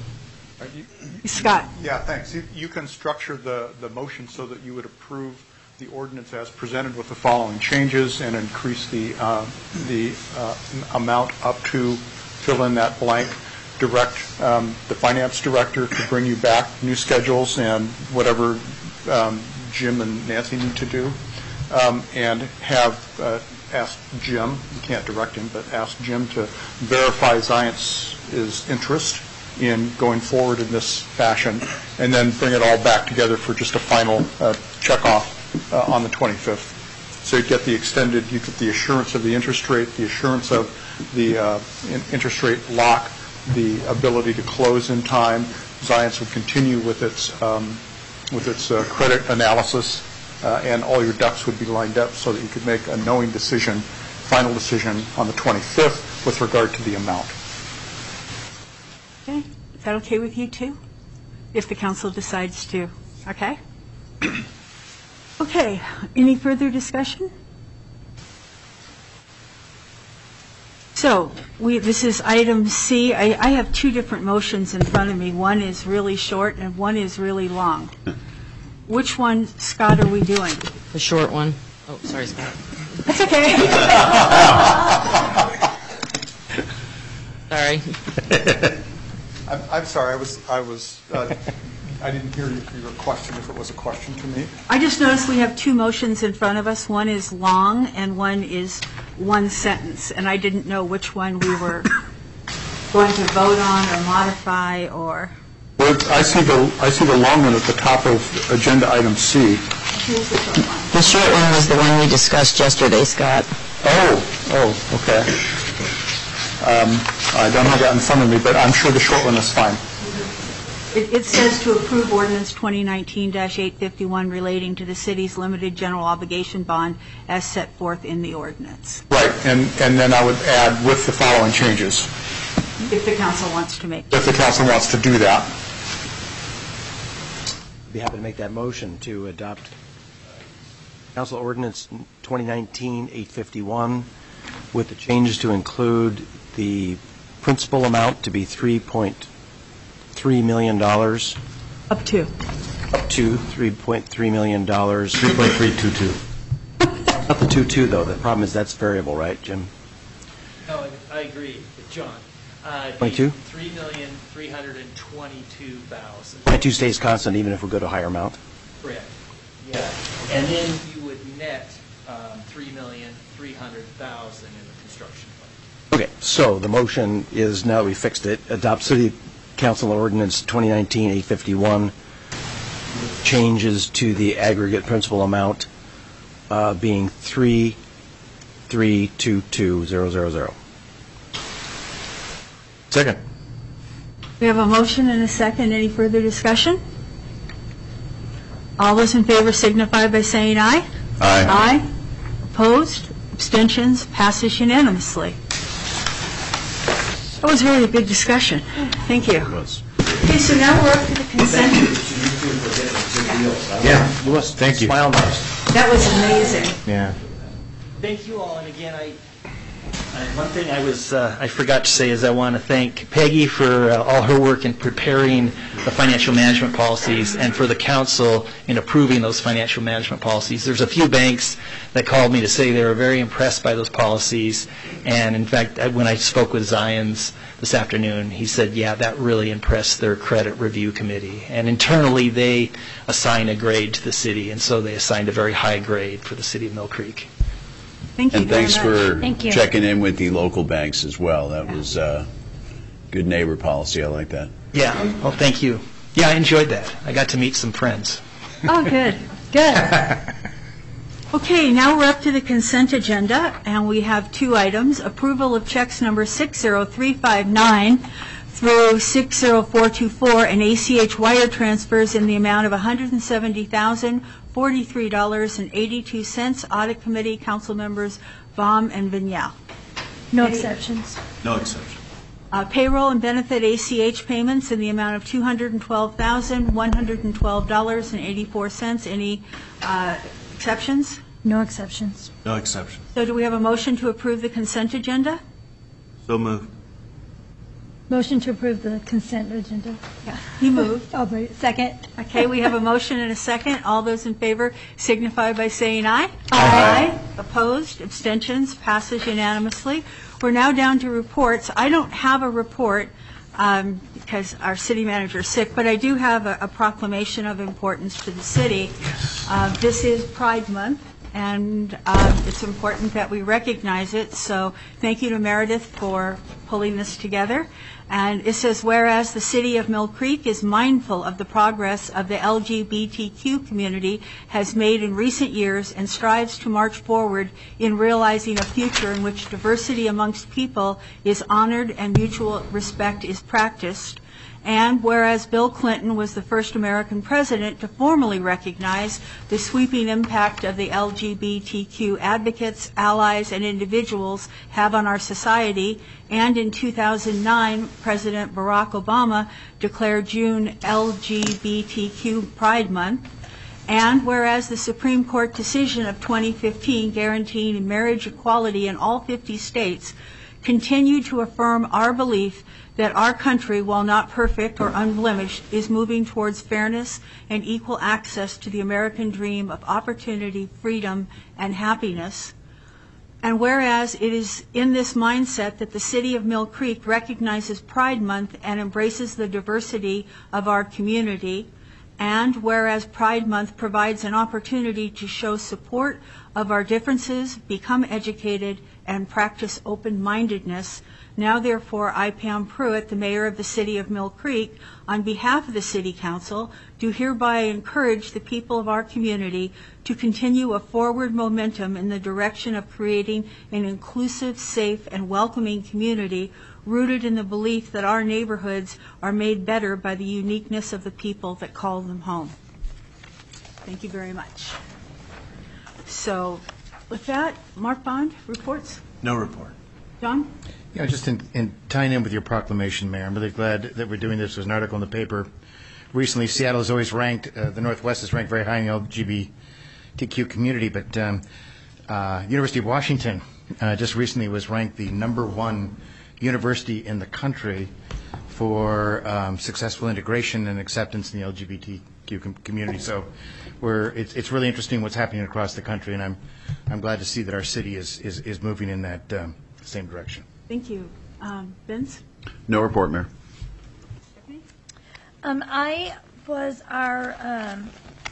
Scott? Yeah, thanks. You- You can structure the, the motion so that you would approve the ordinance as presented with the following changes and increase the, uh, the uh, amount up to, fill in that blank, direct um, the finance director to bring you back new schedules and whatever um, Jim and Nancy need to do, um, and have uh, ask Jim, you can't direct him, but ask Jim to verify Zions's interest in going forward in this fashion, and then bring it all back together for just a final uh, check-off uh, on the twenty-fifth. So you get the extended, you get the assurance of the interest rate, the assurance of the uh, in- interest rate lock, the ability to close in time. Zions would continue with its um, with its uh, credit analysis, uh, and all your ducks would be lined up so that you could make a knowing decision, final decision on the twenty-fifth with regard to the amount. Okay, is that okay with you too? If the council decides to, okay? Okay, any further discussion? So, we, this is item C. I, I have two different motions in front of me. One is really short and one is really long. Which one, Scott, are we doing? The short one. Oh, sorry, Scott. That's okay. Sorry. I'm, I'm sorry, I was, I was, uh, I didn't hear you, your question, if it was a question to me. I just noticed we have two motions in front of us. One is long and one is one sentence, and I didn't know which one we were going to vote on or modify or... Well, I see the, I see the long one at the top of agenda item C. Here's the short one. The short one was the one we discussed yesterday, Scott. Oh, oh, okay. Um, I don't have that in front of me, but I'm sure the short one is fine. It, it says to approve ordinance twenty nineteen dash eight fifty-one relating to the city's limited general obligation bond as set forth in the ordinance. Right, and, and then I would add with the following changes, If the council wants to make. if the council wants to do that. Be happy to make that motion to adopt Council Ordinance twenty nineteen dash eight fifty-one with the changes to include the principal amount to be three point three million dollars. Up to. Up to three point three million dollars. three point three two two. Not the two two, though. The problem is that's variable, right, Jim? No, I- I agree with John. Uh, the twenty-two? three million three hundred twenty-two thousand. twenty-two stays constant even if we go to a higher amount. Correct. Yeah. And then you would net um, three million three hundred thousand in the construction fund. Okay, so the motion is, now that we fixed it, adopt City Council Ordinance twenty nineteen dash eight fifty-one, changes to the aggregate principal amount uh, being three three two two zero zero zero. Second. We have a motion and a second. Any further discussion? All those in favor signify by saying aye. Aye. Aye. Opposed? Abstentions? Passes unanimously. That was really a big discussion. Thank you. Okay, so now we're up to the consent. Yeah, you must. Thank you. Smile nice. That was amazing. Yeah. Thank you all, and again, I, I- one thing I was, uh, I forgot to say is I want to thank Peggy for uh, all her work in preparing the financial management policies and for the council in approving those financial management policies. There's a few banks that called me to say they were very impressed by those policies, and in fact, I- when I spoke with Zions this afternoon, he said, yeah, that really impressed their credit review committee. And internally, they assign a grade to the city, and so they assigned a very high grade for the city of Mill Creek. Thank you And very thanks much. for Thank you. checking in with the local banks as well. That was uh, good neighbor policy. I like that. Yeah, well, thank you. Yeah, I enjoyed that. I got to meet some friends. Oh, good, good. Okay, now we're up to the consent agenda, and we have two items. Approval of checks number six zero three five nine through six zero four two four and A C H wire transfers in the amount of one hundred seventy thousand forty-three dollars and eighty-two cents. Audit Committee, Council Members Baum and Vignal. No exceptions. No exception. Uh, Payroll and benefit A C H payments in the amount of two hundred twelve thousand one hundred twelve dollars and eighty-four cents. Any uh, exceptions? No exceptions. No exception. So do we have a motion to approve the consent agenda? So moved. Motion to approve the consent agenda. Yeah. He moved. I'll wait. Second. Okay, we have a motion and a second. All those in favor signify by saying aye. Aye. Opposed, abstentions, passes unanimously. We're now down to reports. I don't have a report um, because our city manager is sick, but I do have a a proclamation of importance to the city. Uh, This is Pride Month, and uh, it's important that we recognize it. So thank you to Meredith for pulling this together. And it says, whereas the city of Mill Creek is mindful of the progress of the L G B T Q community has made in recent years and strives to march forward in realizing a future in which diversity amongst people is honored and mutual respect is practiced. And whereas Bill Clinton was the first American president to formally recognize the sweeping impact of the L G B T Q advocates, allies, and individuals have on our society, and in two thousand nine, President Barack Obama declared June L G B T Q Pride Month. And whereas the Supreme Court decision of twenty fifteen guaranteeing marriage equality in all fifty states continued to affirm our belief that our country, while not perfect or unblemished, is moving towards fairness and equal access to the American dream of opportunity, freedom, and happiness. And whereas it is in this mindset that the city of Mill Creek recognizes Pride Month and embraces the diversity of our community, and whereas Pride Month provides an opportunity to show support of our differences, become educated, and practice open-mindedness. Now therefore, I, Pam Pruitt, the mayor of the city of Mill Creek, on behalf of the city council, do hereby encourage the people of our community to continue a forward momentum in the direction of creating an inclusive, safe, and welcoming community rooted in the belief that our neighborhoods are made better by the uniqueness of the people that call them home. Thank you very much. So with that, Mark Bond, reports? No report. John? Yeah, just in, in tying in with your proclamation, Mayor, I'm really glad that we're doing this. There's an article in the paper recently. Seattle is always ranked, uh, the Northwest is ranked very high in the L G B T Q community, but um, uh, University of Washington uh, just recently was ranked the number one university in the country for um, successful integration and acceptance in the L G B T Q com- community. So we're, it's, it's really interesting what's happening across the country, and I'm, I'm glad to see that our city is, is, is moving in that um, same direction. Thank you. Um, Vince? No report, Mayor. Um, I was our um,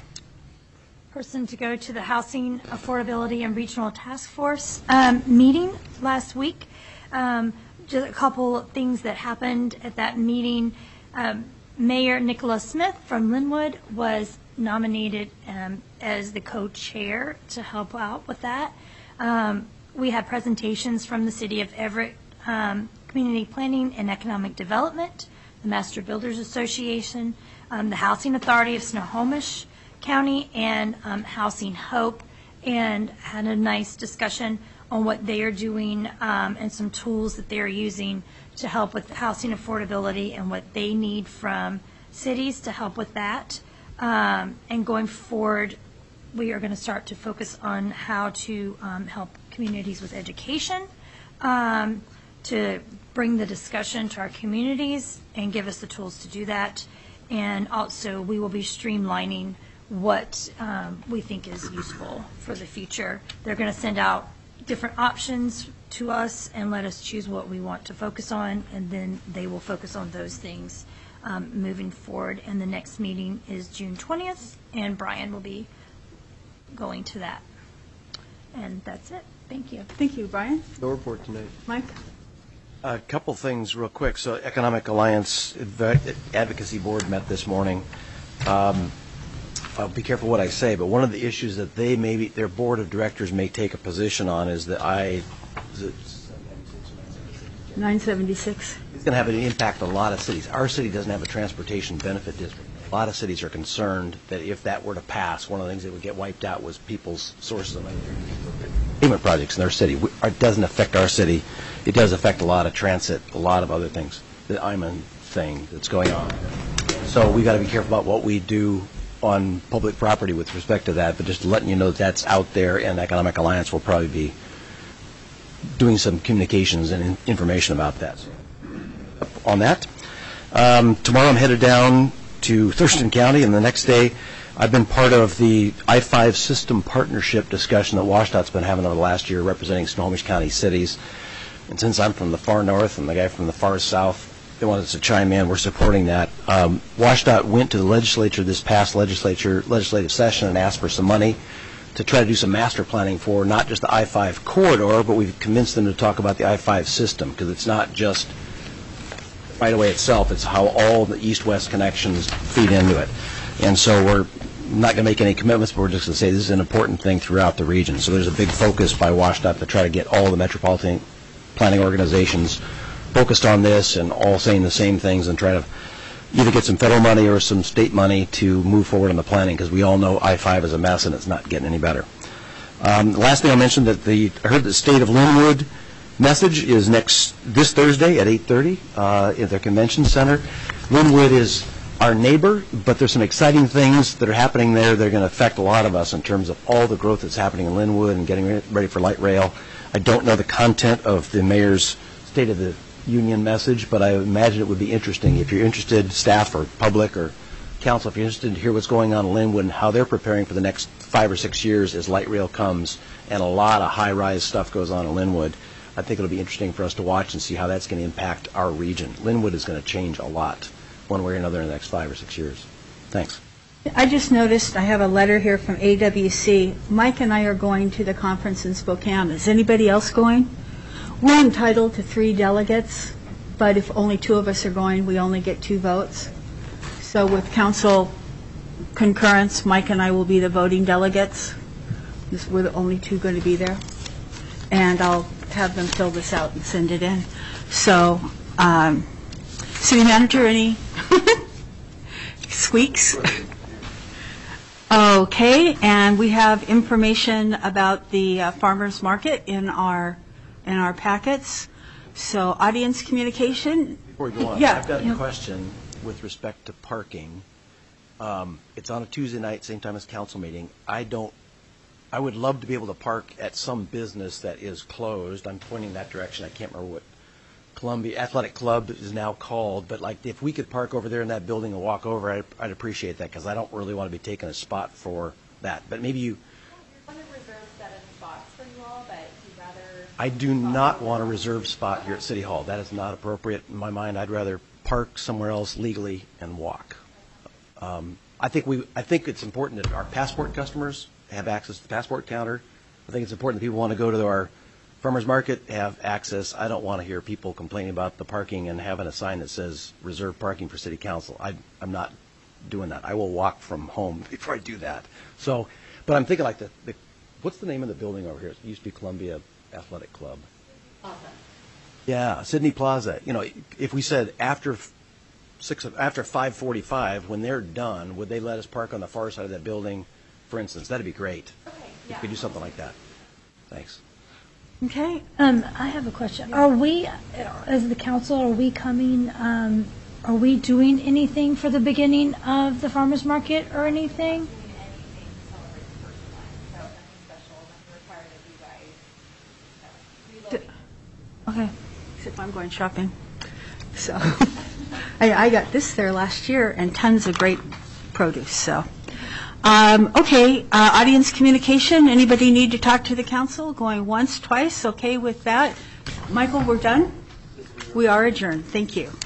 person to go to the Housing Affordability and Regional Task Force um, meeting last week. Um, just a couple of things that happened at that meeting. Um, Mayor Nicola Smith from Linwood was nominated um, as the co-chair to help out with that. Um, we had presentations from the City of Everett um, Community Planning and Economic Development, the Master Builders Association, um, the Housing Authority of Snohomish County, and um, Housing Hope, and had a nice discussion on what they are doing um, and some tools that they are using to help with housing affordability and what they need from cities to help with that. Um, and going forward, we are going to start to focus on how to um, help communities with education, um, to bring the discussion to our communities and give us the tools to do that. And also, we will be streamlining what um, we think is useful for the future. They're going to send out different options to us and let us choose what we want to focus on, and then they will focus on those things um, moving forward. And the next meeting is June twentieth, and Brian will be going to that. And that's it. Thank you. Thank you, Brian. No report tonight. Mike? A couple things real quick. So Economic Alliance Advocacy Board met this morning. Um, I'll be careful what I say, but one of the issues that they maybe, their board of directors may take a position on is that I, is it nine seventy-six. It's going to have an impact on a lot of cities. Our city doesn't have a transportation benefit district. A lot of cities are concerned that if that were to pass, one of the things that would get wiped out was people's sources of money payment projects in their city. It doesn't affect our city. It does affect a lot of transit, a lot of other things. The I M A N thing that's going on. So we got to be careful about what we do on public property with respect to that, but just letting you know that that's out there, and Economic Alliance will probably be doing some communications and in- information about that. So, on that, um, tomorrow I'm headed down to Thurston County, and the next day I've been part of the I five system partnership discussion that WashDOT's been having over the last year representing Snohomish County cities. And since I'm from the far north and the guy from the far south, they wanted us to chime in. We're supporting that. Um, WashDOT went to the legislature this past legislature legislative session and asked for some money to try to do some master planning for not just the I five corridor, but we've convinced them to talk about the I five system, because it's not just right away itself, it's how all the east-west connections feed into it. And so we're not going to make any commitments, but we're just going to say this is an important thing throughout the region. So there's a big focus by WashDOT to try to get all the metropolitan planning organizations focused on this and all saying the same things, and try to either get some federal money or some state money to move forward on the planning, because we all know I five is a mess and it's not getting any better. Um, the last thing I'll mention, that the I heard the State of Linwood message is next this Thursday at eight thirty uh, at their convention center. Linwood is our neighbor, but there's some exciting things that are happening there that are going to affect a lot of us in terms of all the growth that's happening in Linwood and getting ready for light rail. I don't know the content of the mayor's State of the Union message, but I imagine it would be interesting. If you're interested, staff or public or council, if you're interested to hear what's going on in Linwood and how they're preparing for the next five or six years as light rail comes and a lot of high-rise stuff goes on in Linwood, I think it'll be interesting for us to watch and see how that's going to impact our region. Linwood is going to change a lot, one way or another, in the next five or six years. Thanks. I just noticed I have a letter here from A W C. Mike and I are going to the conference in Spokane. Is anybody else going? we're entitled to three delegates, but if only two of us are going, we only get two votes. So with council concurrence, Mike and I will be the voting delegates. This- We're the only two going to be there. And I'll have them fill this out and send it in. So, um, City Manager, any squeaks? Okay, and we have information about the uh, farmers market in our in our packets. So, audience communication. Before we go on, Yeah. I've got a question with respect to parking. Um, It's on a Tuesday night, same time as council meeting. I don't, I would love to be able to park at some business that is closed. I'm pointing that direction. I can't remember what Columbia Athletic Club is now called, but like if we could park over there in that building and walk over, I'd, I'd appreciate that because I don't really want to be taking a spot for that. But maybe you, I do not want a reserved spot here at City Hall. That is not appropriate in my mind. I'd rather park somewhere else legally and walk. Um, I think we, I think it's important that our passport customers have access to the passport counter. I think it's important that people want to go to our farmers market, have access. I don't want to hear people complaining about the parking and having a sign that says reserved parking for city council. I, I'm not doing that. I will walk from home before I do that. So, but I'm thinking like the, the what's the name of the building over here? It used to be Columbia Athletic Club. Plaza. Yeah, Sydney Plaza. You know, if we said after six, after five forty-five, when they're done, would they let us park on the far side of that building, for instance? That'd be great. Okay, yeah. If we could do something like that. Thanks. Okay. Um, I have a question. Are we, as the council, are we coming, um, are we doing anything for the beginning of the farmer's market or anything? Okay. Except I'm going shopping. So I, I got this there last year and tons of great produce. So, um, okay, uh, audience communication. Anybody need to talk to the council? Going once, twice. Okay with that. Michael, we're done. We are adjourned. Thank you.